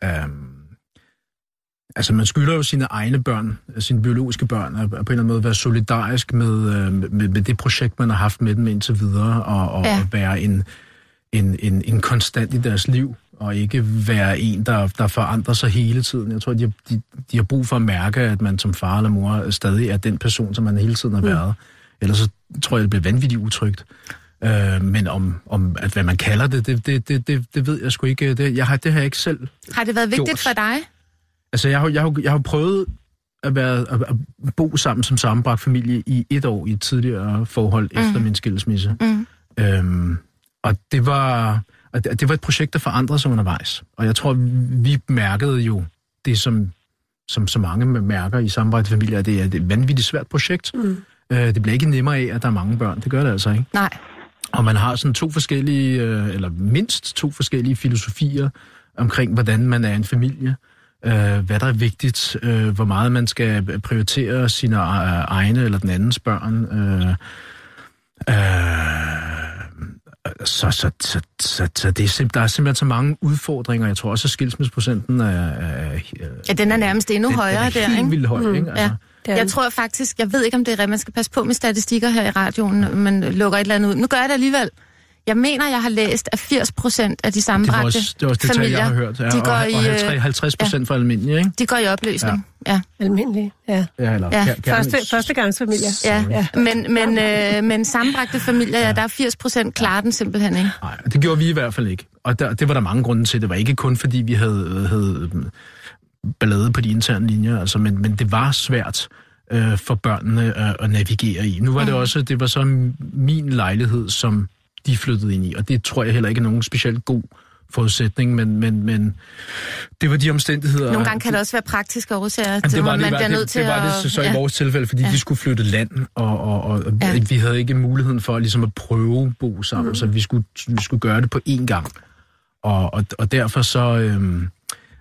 man skylder jo sine egne børn, sine biologiske børn, at på en eller anden måde være solidarisk med det projekt, man har haft med dem indtil videre, og være en konstant i deres liv, og ikke være en, der forandrer sig hele tiden. Jeg tror, de har brug for at mærke, at man som far eller mor stadig er den person, som man hele tiden har været. Ellers så tror jeg, det bliver vanvittigt utrygt. Men at hvad man kalder det ved jeg sgu ikke. Det har jeg ikke selv. Har det været vigtigt for dig? Jeg har prøvet at bo sammen som sammenbragt familie i 1 år i et tidligere forhold efter min skilsmisse. Og det var et projekt, der forandrede sig undervejs. Og jeg tror, vi mærkede jo det, som så mange mærker i sammenbragte familier, det er et vanvittigt svært projekt. Det bliver ikke nemmere af, at der er mange børn. Det gør det altså ikke. Nej. Og man har sådan 2 forskellige, eller mindst 2 forskellige filosofier omkring, hvordan man er en familie. Hvad der er vigtigt, hvor meget man skal prioritere sine egne eller den andens børn. Så det er der er simpelthen så mange udfordringer. Jeg tror også, at skilsmisseprocenten er den er nærmest endnu højere der, ikke? Helt vildt høj, ikke? Ja. Jeg tror faktisk, jeg ved ikke, om det er rigtigt, man skal passe på med statistikker her i radioen, man lukker et eller andet ud. Nu gør jeg det alligevel. Jeg mener, jeg har læst, at 80% af de sammenbragte det er også det familier, jeg har hørt. Ja, de går og 50% for almindelige, ikke? De går i opløsning, ja. Almindelige, ja. Førstegangsfamilier. Ja. Men sammenbragte familier, der er 80% klarer den simpelthen ikke. Nej, det gjorde vi i hvert fald ikke. Og det var der mange grunde til. Det var ikke kun, fordi vi havde ballade på de interne linjer, men det var svært for børnene at navigere i. Nu var det var så min lejlighed, som de flyttede ind i, og det tror jeg heller ikke er nogen specielt god forudsætning, men det var de omstændigheder. Nogle gange kan det også være praktiske årsager, til man bliver nødt til at... Det var det så i vores tilfælde, fordi de skulle flytte land, og vi havde ikke muligheden for ligesom at prøve bo sammen, så vi skulle gøre det på én gang. Og derfor så...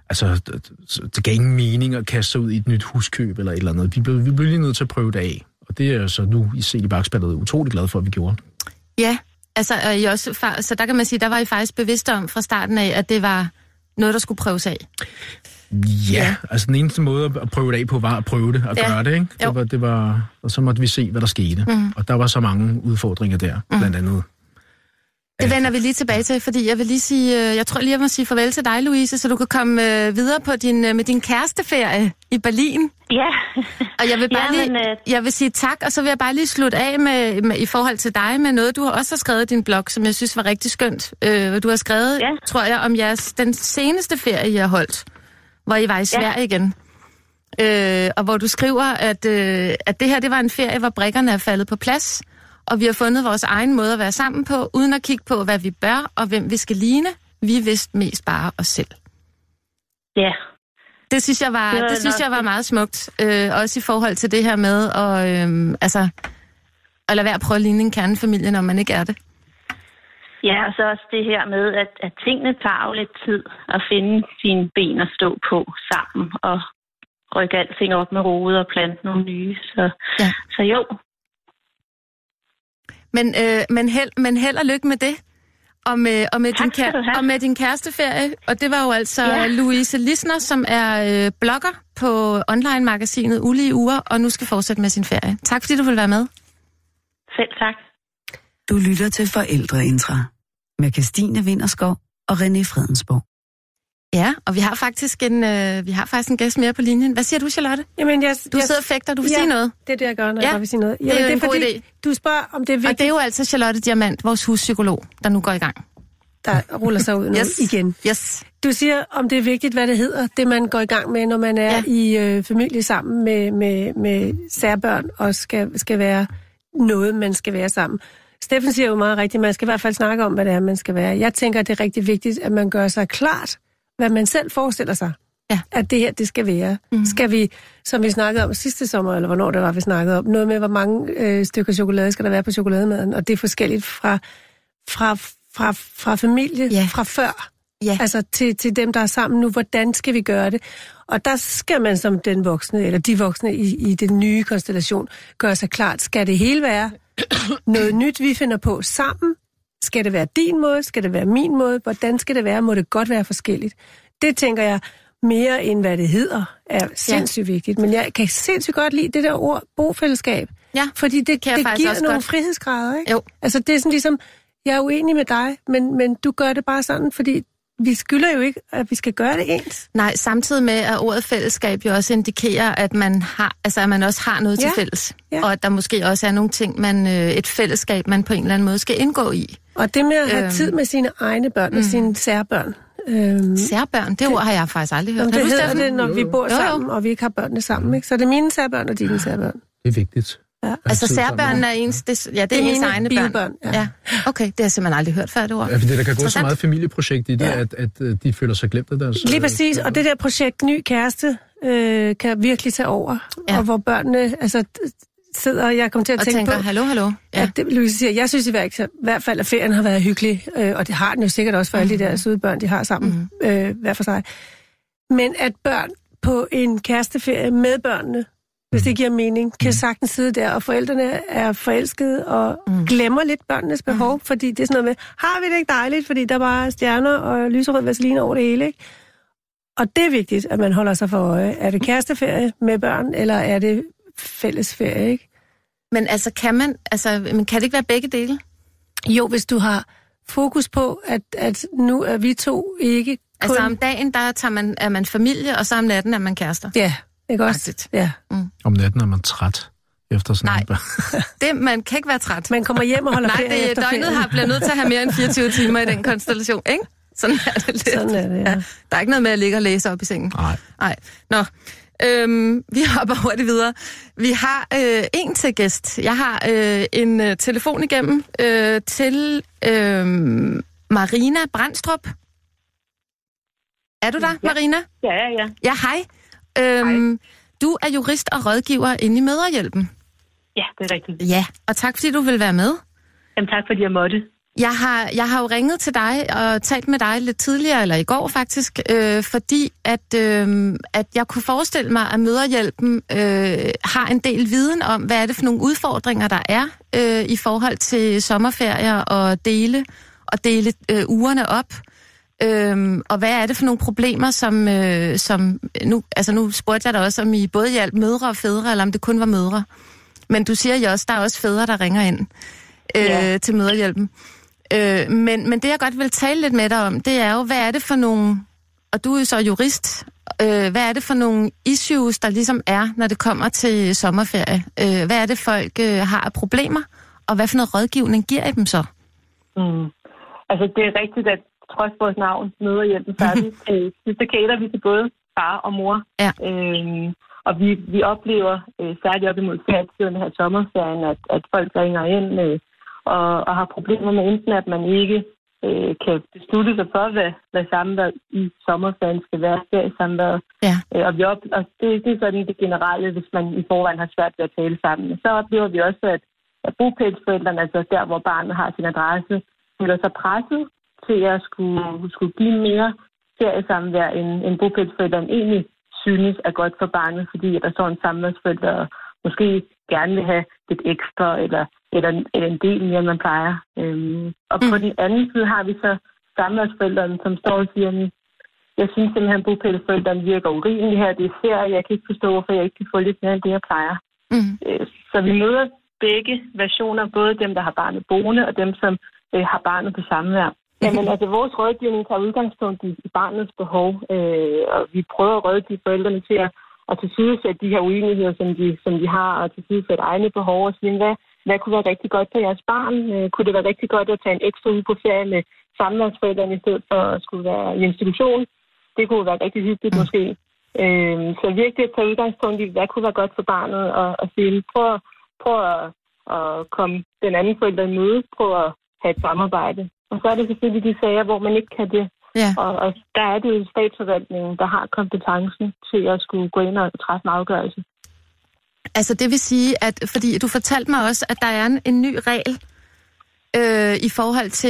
Altså, det gav ingen mening at kaste sig ud i et nyt huskøb eller et eller andet. Vi blev lige nødt til at prøve det af. Og det er så nu, I set i bagspillet, utrolig glad for, at vi gjorde. Ja, altså, så der kan man sige, der var I faktisk bevidste om fra starten af, at det var noget, der skulle prøves af. Ja, altså den eneste måde at prøve det af på, var at prøve det og gøre det, ikke? Det var, og så måtte vi se, hvad der skete. Og der var så mange udfordringer der, blandt andet. Det vender vi lige tilbage til, fordi jeg vil lige sige, jeg tror lige, jeg må sige farvel til dig, Louise, så du kan komme videre på med din kæresteferie i Berlin. Ja. Og jeg vil bare jeg vil sige tak, og så vil jeg bare lige slutte af med i forhold til dig, med noget, du også har skrevet i din blog, som jeg synes var rigtig skønt. Du har skrevet, tror jeg, om den seneste ferie, I har holdt, hvor I var i Sverige igen. Og hvor du skriver, at det her, det var en ferie, hvor brikkerne er faldet på plads, og vi har fundet vores egen måde at være sammen på, uden at kigge på, hvad vi bør, og hvem vi skal ligne. Vi vidste mest bare os selv. Ja. Det synes jeg var meget smukt. Også i forhold til det her med at lade være at prøve at ligne en kernefamilie, når man ikke er det. Ja, og så også det her med, at tingene tager jo lidt tid at finde sine ben at stå på sammen, og rykke alting op med rode og plante nogle nye. Så jo. Men held og lykke med det. Og med din kæresteferie. Og det var jo altså Louise Lisner, som er blogger på online-magasinet Ulige Uger, og nu skal fortsætte med sin ferie. Tak fordi du vil være med. Selv tak. Du lytter til Forældreintra med Kirstine Winterskov og René Fredensborg. Ja, og vi har faktisk en gæst mere på linjen. Hvad siger du, Charlotte? Jamen, du sidder og fægter, du vil sige noget. Det er det, jeg gør, når jeg vil sige noget. Jamen, det er en god idé. Du spørger, om det er vigtigt. Og det er jo altså Charlotte Diamant, vores huspsykolog, der nu går i gang. Der ruller sig ud nu igen. Yes. Du siger, om det er vigtigt, hvad det hedder, det man går i gang med, når man er i familie sammen med særbørn, og skal være noget, man skal være sammen. Steffen siger jo meget rigtigt, man skal i hvert fald snakke om, hvad det er, man skal være. Jeg tænker, at det er rigtig vigtigt, at man gør sig klart, hvad man selv forestiller sig, at det her, det skal være. Skal vi, som vi snakkede om sidste sommer, eller hvornår det var, vi snakkede om, noget med, hvor mange stykker chokolade skal der være på chokolademaden, og det er forskelligt fra familie, fra før, altså til dem, der er sammen nu. Hvordan skal vi gøre det? Og der skal man som den voksne, eller de voksne i den nye konstellation, gøre sig klart, skal det hele være noget nyt, vi finder på sammen? Skal det være din måde? Skal det være min måde? Hvordan skal det være? Må det godt være forskelligt? Det tænker jeg mere end hvad det hedder, er sindssygt vigtigt. Men jeg kan sindssygt godt lide det der ord, bofællesskab. Ja, fordi det giver nogle frihedsgrader, ikke? Jo. Altså det er sådan ligesom, jeg er uenig med dig, men du gør det bare sådan, fordi vi skylder jo ikke, at vi skal gøre det ens. Nej, samtidig med, at ordet fællesskab jo også indikerer, at man også har noget til fælles. Ja. Og at der måske også er nogle ting, et fællesskab, man på en eller anden måde skal indgå i. Og det med at have tid med sine egne børn og sine særbørn. Særbørn, det ord har jeg faktisk aldrig hørt. Det hedder det, når vi bor sammen, og vi ikke har børnene sammen. Ikke? Så det er mine særbørn og dine særbørn. Det er vigtigt. Ja. Altså særbørn er ens, det er ens egne børn. Ja. Okay, det har jeg simpelthen aldrig hørt før, det ord. Ja, fordi der kan gå så meget familieprojekt i det, at de føler sig glemt af deres... Lige præcis, og det der projekt Ny Kæreste kan virkelig tage over, og hvor børnene sidder, og jeg kommer til at tænke tænker, på... hallo. Ja. At Louise siger, jeg synes i hvert fald, at ferien har været hyggelig, og det har den jo sikkert også for alle de der søde børn, de har sammen, hver for sig. Men at børn på en kæresteferie med børnene, hvis det giver mening, kan sagtens sidde der, og forældrene er forelskede og glemmer lidt børnenes behov, fordi det er sådan noget med, har vi det ikke dejligt, fordi der bare er stjerner og lyserød vaseline over det hele, ikke? Og det er vigtigt, at man holder sig for øje. Er det kæresteferie med børn, eller er det fællesferie, ikke? Men altså, kan det ikke være begge dele? Jo, hvis du har fokus på, at nu er vi to ikke kun... Altså om dagen, der er man familie, og så om natten er man kærester. Ja, ikke også? Ja. Om natten er man træt efter sådan noget. Man kan ikke være træt. Man kommer hjem og holder ferie efter ferien. Døgnet bliver nødt til at have mere end 24 timer i den konstellation, ikke? Sådan er det lidt. Sådan er det, ja. Der er ikke noget med at ligge og læse op i sengen. Nej. Nå, vi hopper hurtigt videre. Vi har en til gæst. Jeg har en telefon igennem til Marina Brandstrup. Er du der, Marina? Ja. Ja, hej. Du er jurist og rådgiver inde i Mødrehjælpen. Ja, det er rigtigt. Ja, og tak fordi du vil være med. Jamen tak fordi jeg måtte. Jeg har jo ringet til dig og talt med dig lidt tidligere, eller i går faktisk, fordi at jeg kunne forestille mig, at Mødrehjælpen har en del viden om, hvad er det for nogle udfordringer, der er i forhold til sommerferier og dele ugerne op. Og hvad er det for nogle problemer, som nu spurgte jeg dig også, om I både hjalp mødre og fædre, eller om det kun var mødre. Men du siger jo også, der er også fædre, der ringer ind til Mødrehjælpen. Men det, jeg godt vil tale lidt med dig om, det er jo, hvad er det for nogle, og du er jo så jurist, hvad er det for nogle issues, der ligesom er, når det kommer til sommerferie? Hvad er det, folk har af problemer, og hvad for noget rådgivning giver I dem så? Altså, det er rigtigt, at trods vores navn, Mødrehjælpen, så cater vi til både far og mor. Ja. Og vi oplever, særligt op imod ferietiden her sommerferien, at folk ringer ind og har problemer med enten, at man ikke kan beslutte sig for, hvad samvær i sommerferien skal være, feriesamværet. Ja. Og det er sådan det generelle, hvis man i forvejen har svært ved at tale sammen. Så oplever vi også, at bopælsforældrene, altså der, hvor barnet har sin adresse, føler sig presset til at skulle give mere feriesamvær, end bopælsforældrene egentlig synes er godt for barnet, fordi der står en samværsforælder og måske gerne vil have lidt ekstra, eller en del mere, end man plejer. Og på den anden side har vi så samværsforældrene, som står og siger, jeg synes simpelthen, at bopælsforældrene virker urimelig her. Det er ferie, jeg kan ikke forstå, hvorfor jeg ikke kan få lidt mere end det, jeg plejer. Så vi møder begge versioner, både dem, der har barnet boende, og dem, som har barnet på samvær. Jamen, altså, vores rådgivning tager udgangspunkt i barnets behov, og vi prøver at rådgive forældrene til at tilsidesætte de her uenigheder, som de har, og tilsidesætte egne behov, og sige, hvad kunne være rigtig godt for jeres barn? Kunne det være rigtig godt at tage en ekstra uge på ferie med samværsforældrene, i stedet for at skulle være i institution? Det kunne være rigtig hyggeligt måske. Så virkelig at tage udgangspunkt i, hvad kunne være godt for barnet, og sige, prøv at komme den anden forælder i møde, prøv at have et samarbejde. Og så er det selvfølgelig de sager, hvor man ikke kan det. Ja. Og der er det jo statsforvaltningen, der har kompetencen til at skulle gå ind og træffe en afgørelse. Altså det vil sige, at fordi du fortalte mig også, at der er en ny regel i forhold til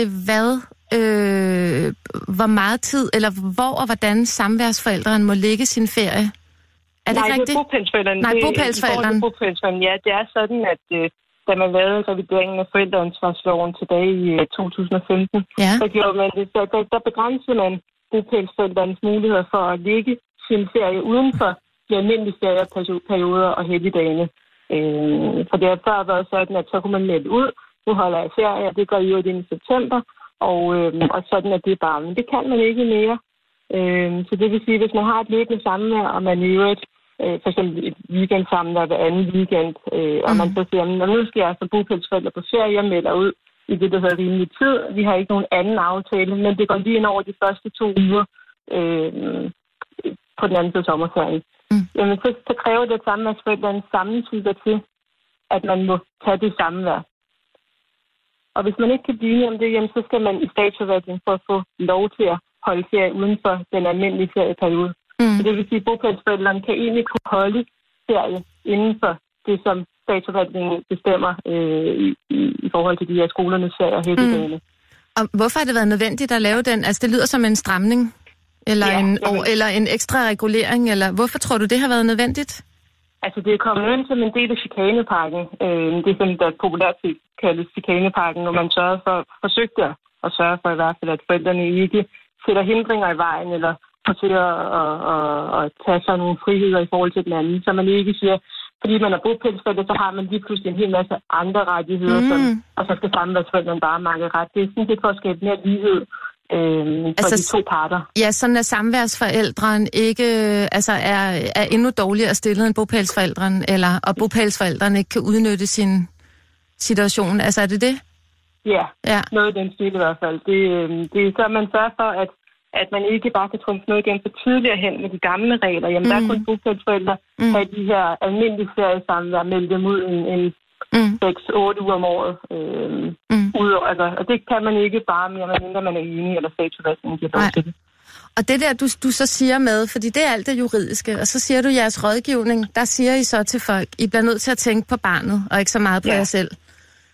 hvor meget tid, eller hvor og hvordan samværsforældrene må lægge sin ferie. Er det rigtigt? Det er bopælsforældrene. Nej, bopælsforældrene. Ja, det er sådan, at da man lavede revideringen af forældreansvarsloven tilbage i 2015, så gjorde man det, der begrænsede man bopælsforældrenes muligheder for at lægge sin ferie uden for de almindelige ferieperioder og helligdagene. For det har før været sådan, at så kunne man melde ud, nu holder jeg ferie, og det går jo ind i september, og sådan er det bare. Men det kan man ikke mere. Så det vil sige, hvis man har et løbende samvær, og man i øvrigt for eksempel et weekendsamvær hver anden weekend, og man så siger, at nu skal jeg altså bopælsforældre på ferie, jeg melder ud i det, der hedder rimelig tid. Vi har ikke nogen anden aftale, men det går lige ind over de første 2 uger på den anden side sommerferien. Jamen, så kræver det, at samværsforældrene sammentyder til, at man må tage det samvær. Og hvis man ikke kan blive om det, jamen, så skal man i statsforvaltningen for at få lov til at holde ferie uden for den almindelige ferieperiode. Så det vil sige, at bopælsforældrene kan egentlig kunne holde ferie inden for det, som statsforvaltningen bestemmer i forhold til de her skolernes ferie og helligdagene. Og hvorfor har det været nødvendigt at lave den? Altså, det lyder som en stramning, eller en ekstra regulering, eller hvorfor tror du, det har været nødvendigt? Altså, det er kommet ind som en del af chikanepakken. Det er sådan, der populært kaldes chikanepakken, når man forsøgte at sørge for i hvert fald, at forældrene ikke sætter hindringer i vejen, eller forsøger at tage sig nogle friheder i forhold til den anden, så man ikke siger, fordi man er bopælsforælder, så har man lige pludselig en hel masse andre rettigheder, og så skal samværsforældrene bare mange ret. Det er sådan set for at skabe mere lighed for de to parter. Ja, sådan at samværsforældren ikke er endnu dårligere stillet end bopælsforældren, og bopælsforældren ikke kan udnytte sin situation. Altså, er det det? Ja. Noget af den stil i hvert fald. Det er så, man sørger for, at man ikke bare kan trumfe noget igen for tidligere hen med de gamle regler. Jamen, der er kun bopælsforældre, der de her almindelige feriesamvær melder dem ud en 6-8 uger om året. Og det kan man ikke bare mere, medmindre man er enig eller statsforvaltningen giver lov til det. Og det der, du så siger med, fordi det er alt det juridiske, og så siger du jeres rådgivning, der siger I så til folk, I bliver nødt til at tænke på barnet, og ikke så meget på jer selv.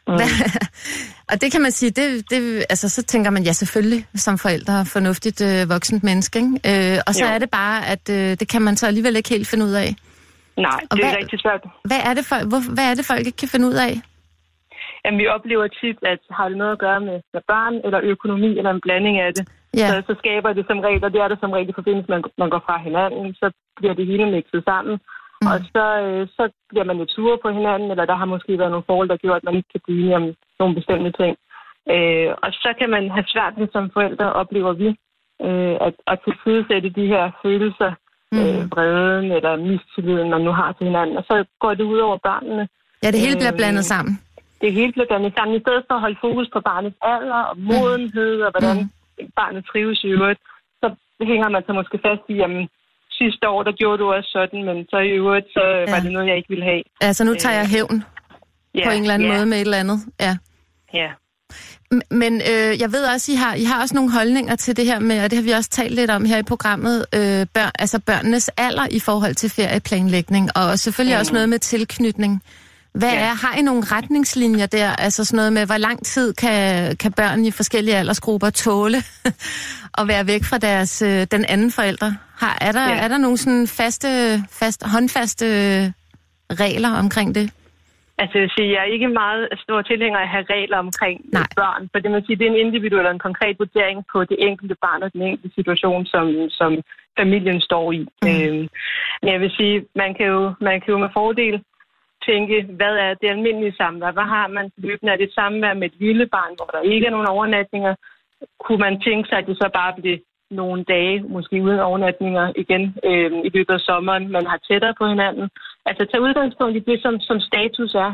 Og det kan man sige, altså så tænker man, ja selvfølgelig, som forældre, fornuftigt voksent menneske, ikke? Og så er det bare, at det kan man så alligevel ikke helt finde ud af. Nej, det er rigtig svært. Hvad er det, folk ikke kan finde ud af? Jamen, vi oplever tit, at har det noget at gøre med børn, eller økonomi, eller en blanding af det. Ja. Så skaber det som regel, og det er der som regel i forbindelse, man går fra hinanden, så bliver det hele mixet sammen. Og så bliver man lidt sure på hinanden, eller der har måske været nogle forhold, der gjort, at man ikke kan blive enige om nogle bestemte ting. Og så kan man have svært ved som forældre, oplever vi, at tilsidesætte de her følelser, vreden eller mistilliden, man nu har til hinanden. Og så går det ud over børnene. Ja, det hele bliver blandet sammen. Det hele bliver blandet sammen. I stedet for at holde fokus på barnets alder og modenhed og hvordan barnet trives i øvrigt, så hænger man så måske fast i, jamen, sidste år, der gjorde du også sådan, men så i øvrigt, så var det noget, jeg ikke ville have. Altså, nu tager jeg hævn på en eller anden måde med et eller andet. Ja. Men jeg ved også, I har også nogle holdninger til det her med, og det har vi også talt lidt om her i programmet, børnenes alder i forhold til ferieplanlægning, og selvfølgelig også noget med tilknytning. Har I nogle retningslinjer der? Altså sådan noget med, hvor lang tid kan børn i forskellige aldersgrupper tåle at være væk fra den anden forælder? Er der nogle sådan håndfaste regler omkring det? Altså, jeg vil sige, jeg er ikke meget stor tilhænger af at have regler omkring børn, for det man siger, det er en individuel og en konkret vurdering på det enkelte barn og den enkelte situation, som familien står i. Men jeg vil sige, man kan jo med fordel tænke, hvad er det almindelige samvær? Hvad har man løbende? Er det samvær med et lille barn, hvor der ikke er nogen overnatninger? Kunne man tænke sig, at det så bare bliver nogle dage, måske uden overnatninger igen i løbet af sommeren, man har tættere på hinanden? Altså tage udgangspunkt i det, som status er.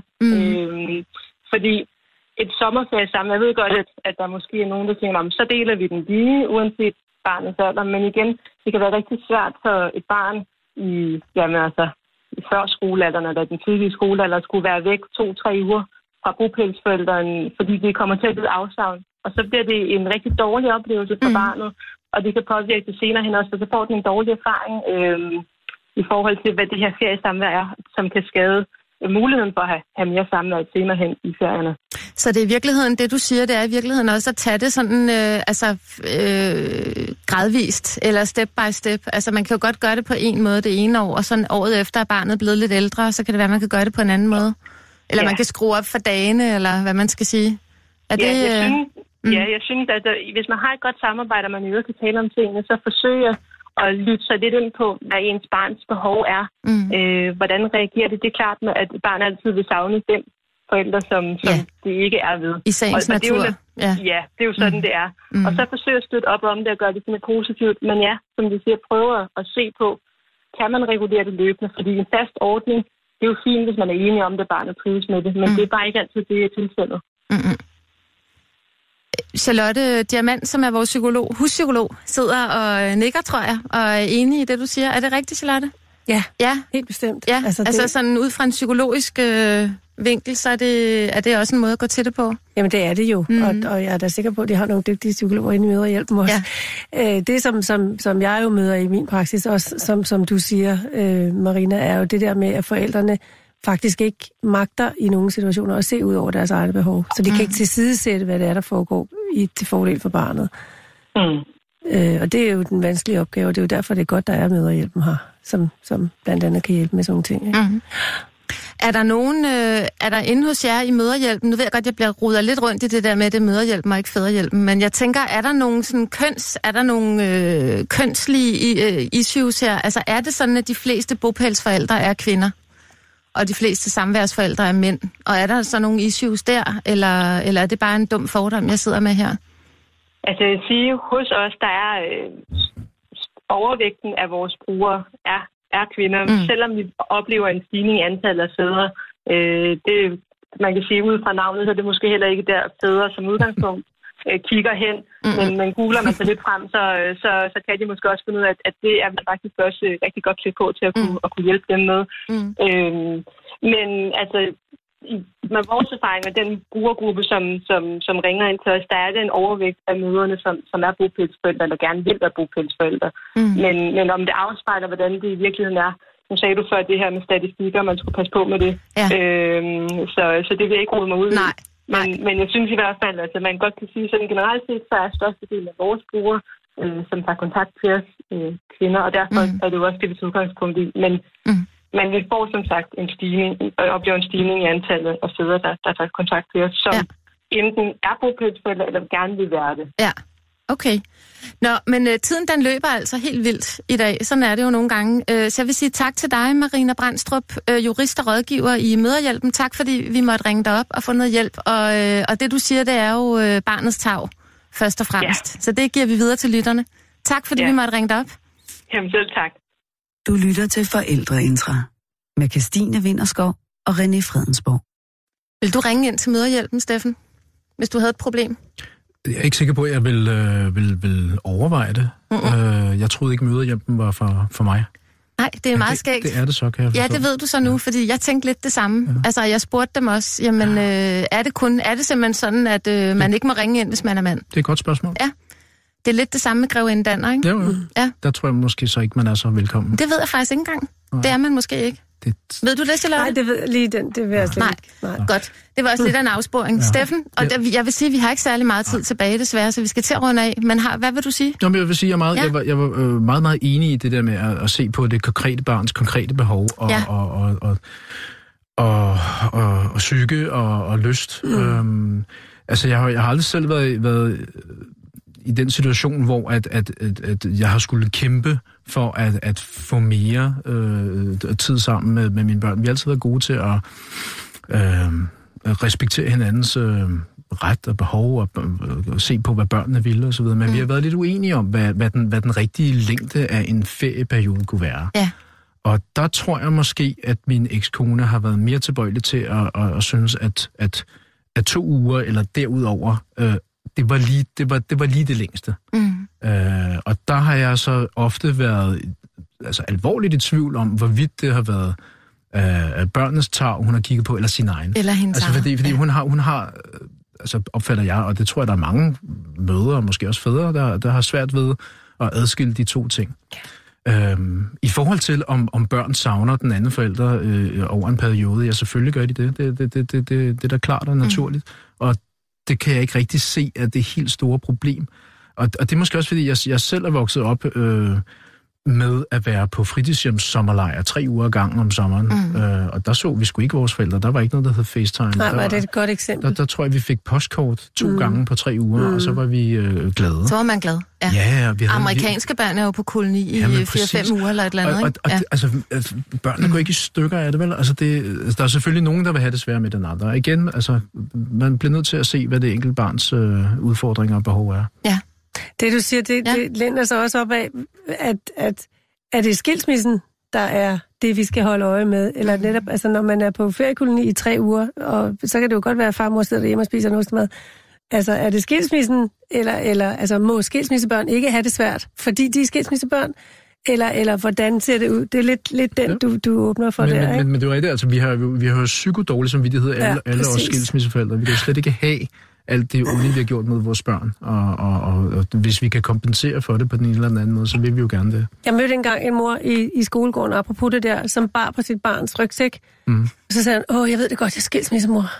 Fordi et sommerferie sammen, jeg ved godt, at der måske er nogen, der tænker, så deler vi den lige, uanset barnets alder. Men igen, det kan være rigtig svært for et barn i før skolealderen, eller den tidlige skolealder, skulle være væk 2-3 uger fra bopælsforældrene, fordi det kommer til at blive afsavn. Og så bliver det en rigtig dårlig oplevelse for barnet, og det kan påvirke det senere hen også, så får den en dårlig erfaring i forhold til, hvad det her feriesamvær er, som kan skade muligheden for at have mere samvær senere hen i ferierne. Så det er i virkeligheden, det du siger, det er i virkeligheden også at tage det sådan, gradvist, eller step by step. Altså man kan jo godt gøre det på en måde det ene år, og sådan året efter er barnet blevet lidt ældre, så kan det være, man kan gøre det på en anden måde. Eller man kan skrue op for dagene, eller hvad man skal sige. Jeg synes, at hvis man har et godt samarbejde, og man i øvrigt kan tale om tingene, så forsøger at lytte sig lidt ind på, hvad ens barns behov er. Hvordan reagerer det? Det er klart, at barn altid vil savne dem forældre, som det ikke er ved. I sagens natur. Det er jo sådan, det er. Og så forsøge at støtte op om det og gøre det sådan positivt. Men ja, som du siger, prøve at se på, kan man regulere det løbende? Fordi en fast ordning, det er jo fint, hvis man er enig om det, barnet trives med det. Men det er bare ikke altid det, er tilfældet. Charlotte Diamant, som er vores huspsykolog, sidder og nikker, tror jeg, og er enig i det, du siger. Er det rigtigt, Charlotte? Ja, helt bestemt. Ja, altså sådan ud fra en psykologisk vinkel, så er det også en måde at gå til det på. Jamen det er det jo, og jeg er da sikker på, at de har nogle dygtige psykologer inde i Mødrehjælpen også. Ja. Det, som jeg jo møder i min praksis, også som du siger, Marina, er jo det der med, at forældrene faktisk ikke magter i nogle situationer at se ud over deres eget behov. Så de kan ikke tilsidesætte, hvad det er, der foregår til fordel for barnet. Og det er jo den vanskelige opgave, og det er jo derfor, det er godt, der er Mødrehjælpen her, som blandt andet kan hjælpe med sådan nogle ting. Ikke? Er der inde hos jer i Mødrehjælpen, nu ved jeg godt, jeg bliver rodet lidt rundt i det der med, at det er Mødrehjælpen og ikke Fædrehjælpen, men jeg tænker, er der nogle kønslige issues her? Altså er det sådan, at de fleste bopælsforældre er kvinder? Og de fleste samværsforældre er mænd. Og er der så nogle issues der, eller er det bare en dum fordom, jeg sidder med her? Altså jeg vil sige, hos os, der er overvægten af vores brugere er kvinder. Selvom vi oplever en stigning i antallet af fædre, det man kan sige ud fra navnet, så det er måske heller ikke der fædre som udgangspunkt kigger hen, men googler man sig lidt frem, så kan de måske også finde ud af, at det er faktisk også rigtig godt klædt på til at kunne hjælpe dem med. Men altså, med vores erfaring med den brugergruppe, som ringer ind til os, der er det en overvægt af mødrene, som er bopælsforældre, eller gerne vil være bopælsforældre. Men om det afspejler, hvordan det i virkeligheden er, nu sagde du før det her med statistikker, man skulle passe på med det. Ja. Så det vil jeg ikke rode mig ud i. Men jeg synes i hvert fald, at man godt kan sige, sådan generelt set, så er størstedelen af vores brugere, som tager kontakt til os kvinder, og derfor er det jo også det, vi tager udgangspunkt i. Men vi får som sagt en stigning, og oplever en stigning i antallet af fædre, der tager kontakt til os, som enten er bopælsforældre, eller gerne vil være det. Ja, okay. Nå, men tiden den løber altså helt vildt i dag. Sådan er det jo nogle gange. Så jeg vil sige tak til dig, Marina Brandstrup, jurist og rådgiver i Mødrehjælpen. Tak, fordi vi måtte ringe dig op og få noget hjælp. Og det, du siger, det er jo barnets tarv, først og fremmest. Ja. Så det giver vi videre til lytterne. Tak, fordi vi måtte ringe dig op. Jamen selv tak. Du lytter til Forældreintra med Kirstine Winterskov og René Fredensborg. Vil du ringe ind til Mødrehjælpen, Steffen, hvis du havde et problem? Jeg er ikke sikker på, at jeg vil overveje det. Jeg troede ikke, Mødrehjælpen var for mig. Nej, det er meget skægt. Det er det så, kan jeg forstå. Ja, det ved du så nu, fordi jeg tænkte lidt det samme. Ja. Altså, jeg spurgte dem også, jamen, er det simpelthen sådan, at man ikke må ringe ind, hvis man er mand? Det er et godt spørgsmål. Ja. Det er lidt det samme med Grevinde Danner, ikke? Jo. Ja. Der tror jeg måske så ikke, man er så velkommen. Det ved jeg faktisk ikke engang. Nej. Det er man måske ikke. Ved du det, Charlotte? Nej, det ved lige den. Det vil jeg slet ikke. Nej, godt. Det var også lidt af en afsporing. Ja. Steffen, og jeg vil sige, at vi har ikke særlig meget tid tilbage, desværre, så vi skal til at runde af. Men hvad vil du sige? Jamen, jeg vil sige, jeg var meget, meget enig i det der med at se på det konkrete barns konkrete behov og psyke og lyst. Altså, jeg har aldrig selv været i den situation, hvor at jeg har skulle kæmpe for at få mere tid sammen med mine børn. Vi har altid været gode til at respektere hinandens ret og behov og se på, hvad børnene ville og så videre. Men vi har været lidt uenige om, hvad den rigtige længde af en ferieperiode kunne være. Ja. Og der tror jeg måske, at min ekskone har været mere tilbøjelig til at synes, at 2 uger eller derudover det var lige det længste. Og der har jeg så ofte været alvorligt i tvivl om, hvorvidt det har været børnenes tarv, hun har kigget på, eller sin egen. Eller hendes fordi hun har opfatter jeg, og det tror jeg, der er mange mødre, og måske også fædre, der har svært ved at adskille de to ting. I forhold til, om børn savner den anden forælder over en periode, ja, selvfølgelig gør de det. Det er da klart og naturligt. Og det kan jeg ikke rigtig se, at det er et helt store problem. Og det er måske også, fordi jeg selv er vokset op med at være på fritidshjems sommerlejr 3 uger ad gangen om sommeren. Og der så vi sgu ikke vores forældre. Der var ikke noget, der hed FaceTime. Nej, var det et godt eksempel? Der tror jeg, vi fik postkort 2 gange på 3 uger, og så var vi glade. Så var man glad, ja. Ja, vi havde amerikanske børn er jo på koloni i 4-5 uger eller et eller andet, ikke? Børnene går ikke i stykker af det, vel? Altså, der er selvfølgelig nogen, der vil have det svære med den andre. Og igen, man bliver nødt til at se, hvad det enkelte barns udfordringer og behov er. Ja. Det, du siger, det lænder sig også op af, at det er skilsmissen, der er det, vi skal holde øje med. Eller netop, når man er på feriekoloni i 3 uger, og så kan det jo godt være, at farmor sidder derhjemme og spiser en ostemad. Altså, er det skilsmissen, eller må skilsmissebørn ikke have det svært, fordi de er skilsmissebørn? Eller hvordan ser det ud? Det er lidt den, du åbner for der, ikke? Men det er jo rigtigt, altså vi har jo psykodårlig samvittighed, alle os skilsmisseforældre. Vi kan slet ikke have alt det onde, vi har gjort mod vores børn. Og hvis vi kan kompensere for det på den ene eller den anden måde, så vil vi jo gerne det. Jeg mødte engang en mor i skolegården, apropos det der, som bar på sit barns rygsæk. Og så sagde han, jeg ved det godt, jeg er skilsmissemor.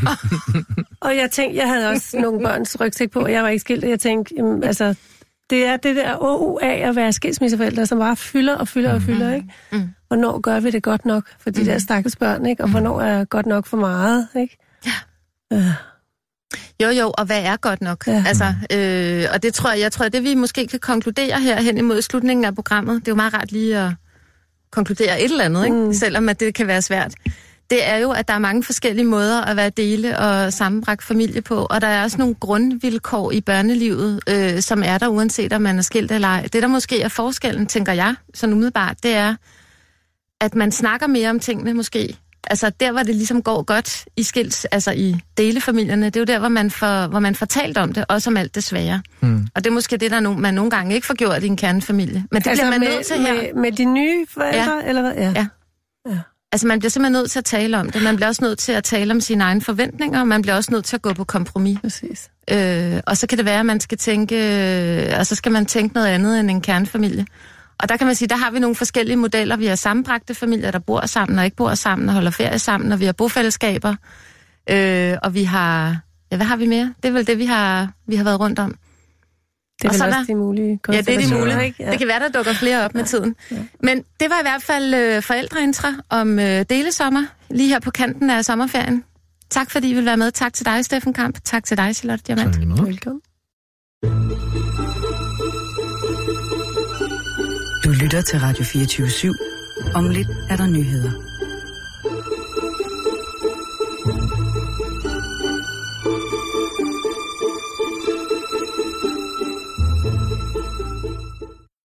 Og jeg tænkte, jeg havde også nogle børns rygsæk på, og jeg var ikke skilt, og jeg tænkte, det er det der af at være skilsmisseforældre, som bare fylder og fylder, ikke? Hvornår gør vi det godt nok for de der stakkels børn, ikke? Og hvornår er godt nok for meget, ikke? Ja. Jo, og hvad er godt nok? Ja. Og det jeg tror, det vi måske kan konkludere her hen imod slutningen af programmet, det er jo meget rart lige at konkludere et eller andet, ikke? Selvom at det kan være svært. Det er jo, at der er mange forskellige måder at være dele og sammenbragt familie på, og der er også nogle grundvilkår i børnelivet, som er der, uanset om man er skilt eller ej. Det, der måske er forskellen, tænker jeg, sådan umiddelbart, det er, at man snakker mere om tingene måske. Altså der, hvor det ligesom går godt i delefamilierne, det er jo der, hvor man får talt om det, også om alt det svære. Og det er måske det, man nogle gange ikke får gjort i en kernefamilie. Men det bliver man nødt til her. Med de nye forældre, eller hvad? Ja. Altså man bliver simpelthen nødt til at tale om det. Man bliver også nødt til at tale om sine egne forventninger, og man bliver også nødt til at gå på kompromis. Præcis. Og så kan det være, at man skal tænke, og så skal man tænke noget andet end en kernefamilie. Og der kan man sige, der har vi nogle forskellige modeller. Vi har sammenbragte familier, der bor sammen og ikke bor sammen, og holder ferie sammen, og vi har bofællesskaber. Og vi har... Ja, hvad har vi mere? Det er vel det, vi har været rundt om. Det er vel også de mulige konstellationer. Ja, det er de mulige. Ikke? Ja. Det kan være, der dukker flere op med tiden. Ja. Men det var i hvert fald forældreintra om delesommer, lige her på kanten af sommerferien. Tak fordi I vil være med. Tak til dig, Steffen Kamp. Tak til dig, Charlotte Diamant. Velkommen. Du lytter til Radio 24/7. Om lidt er der nyheder.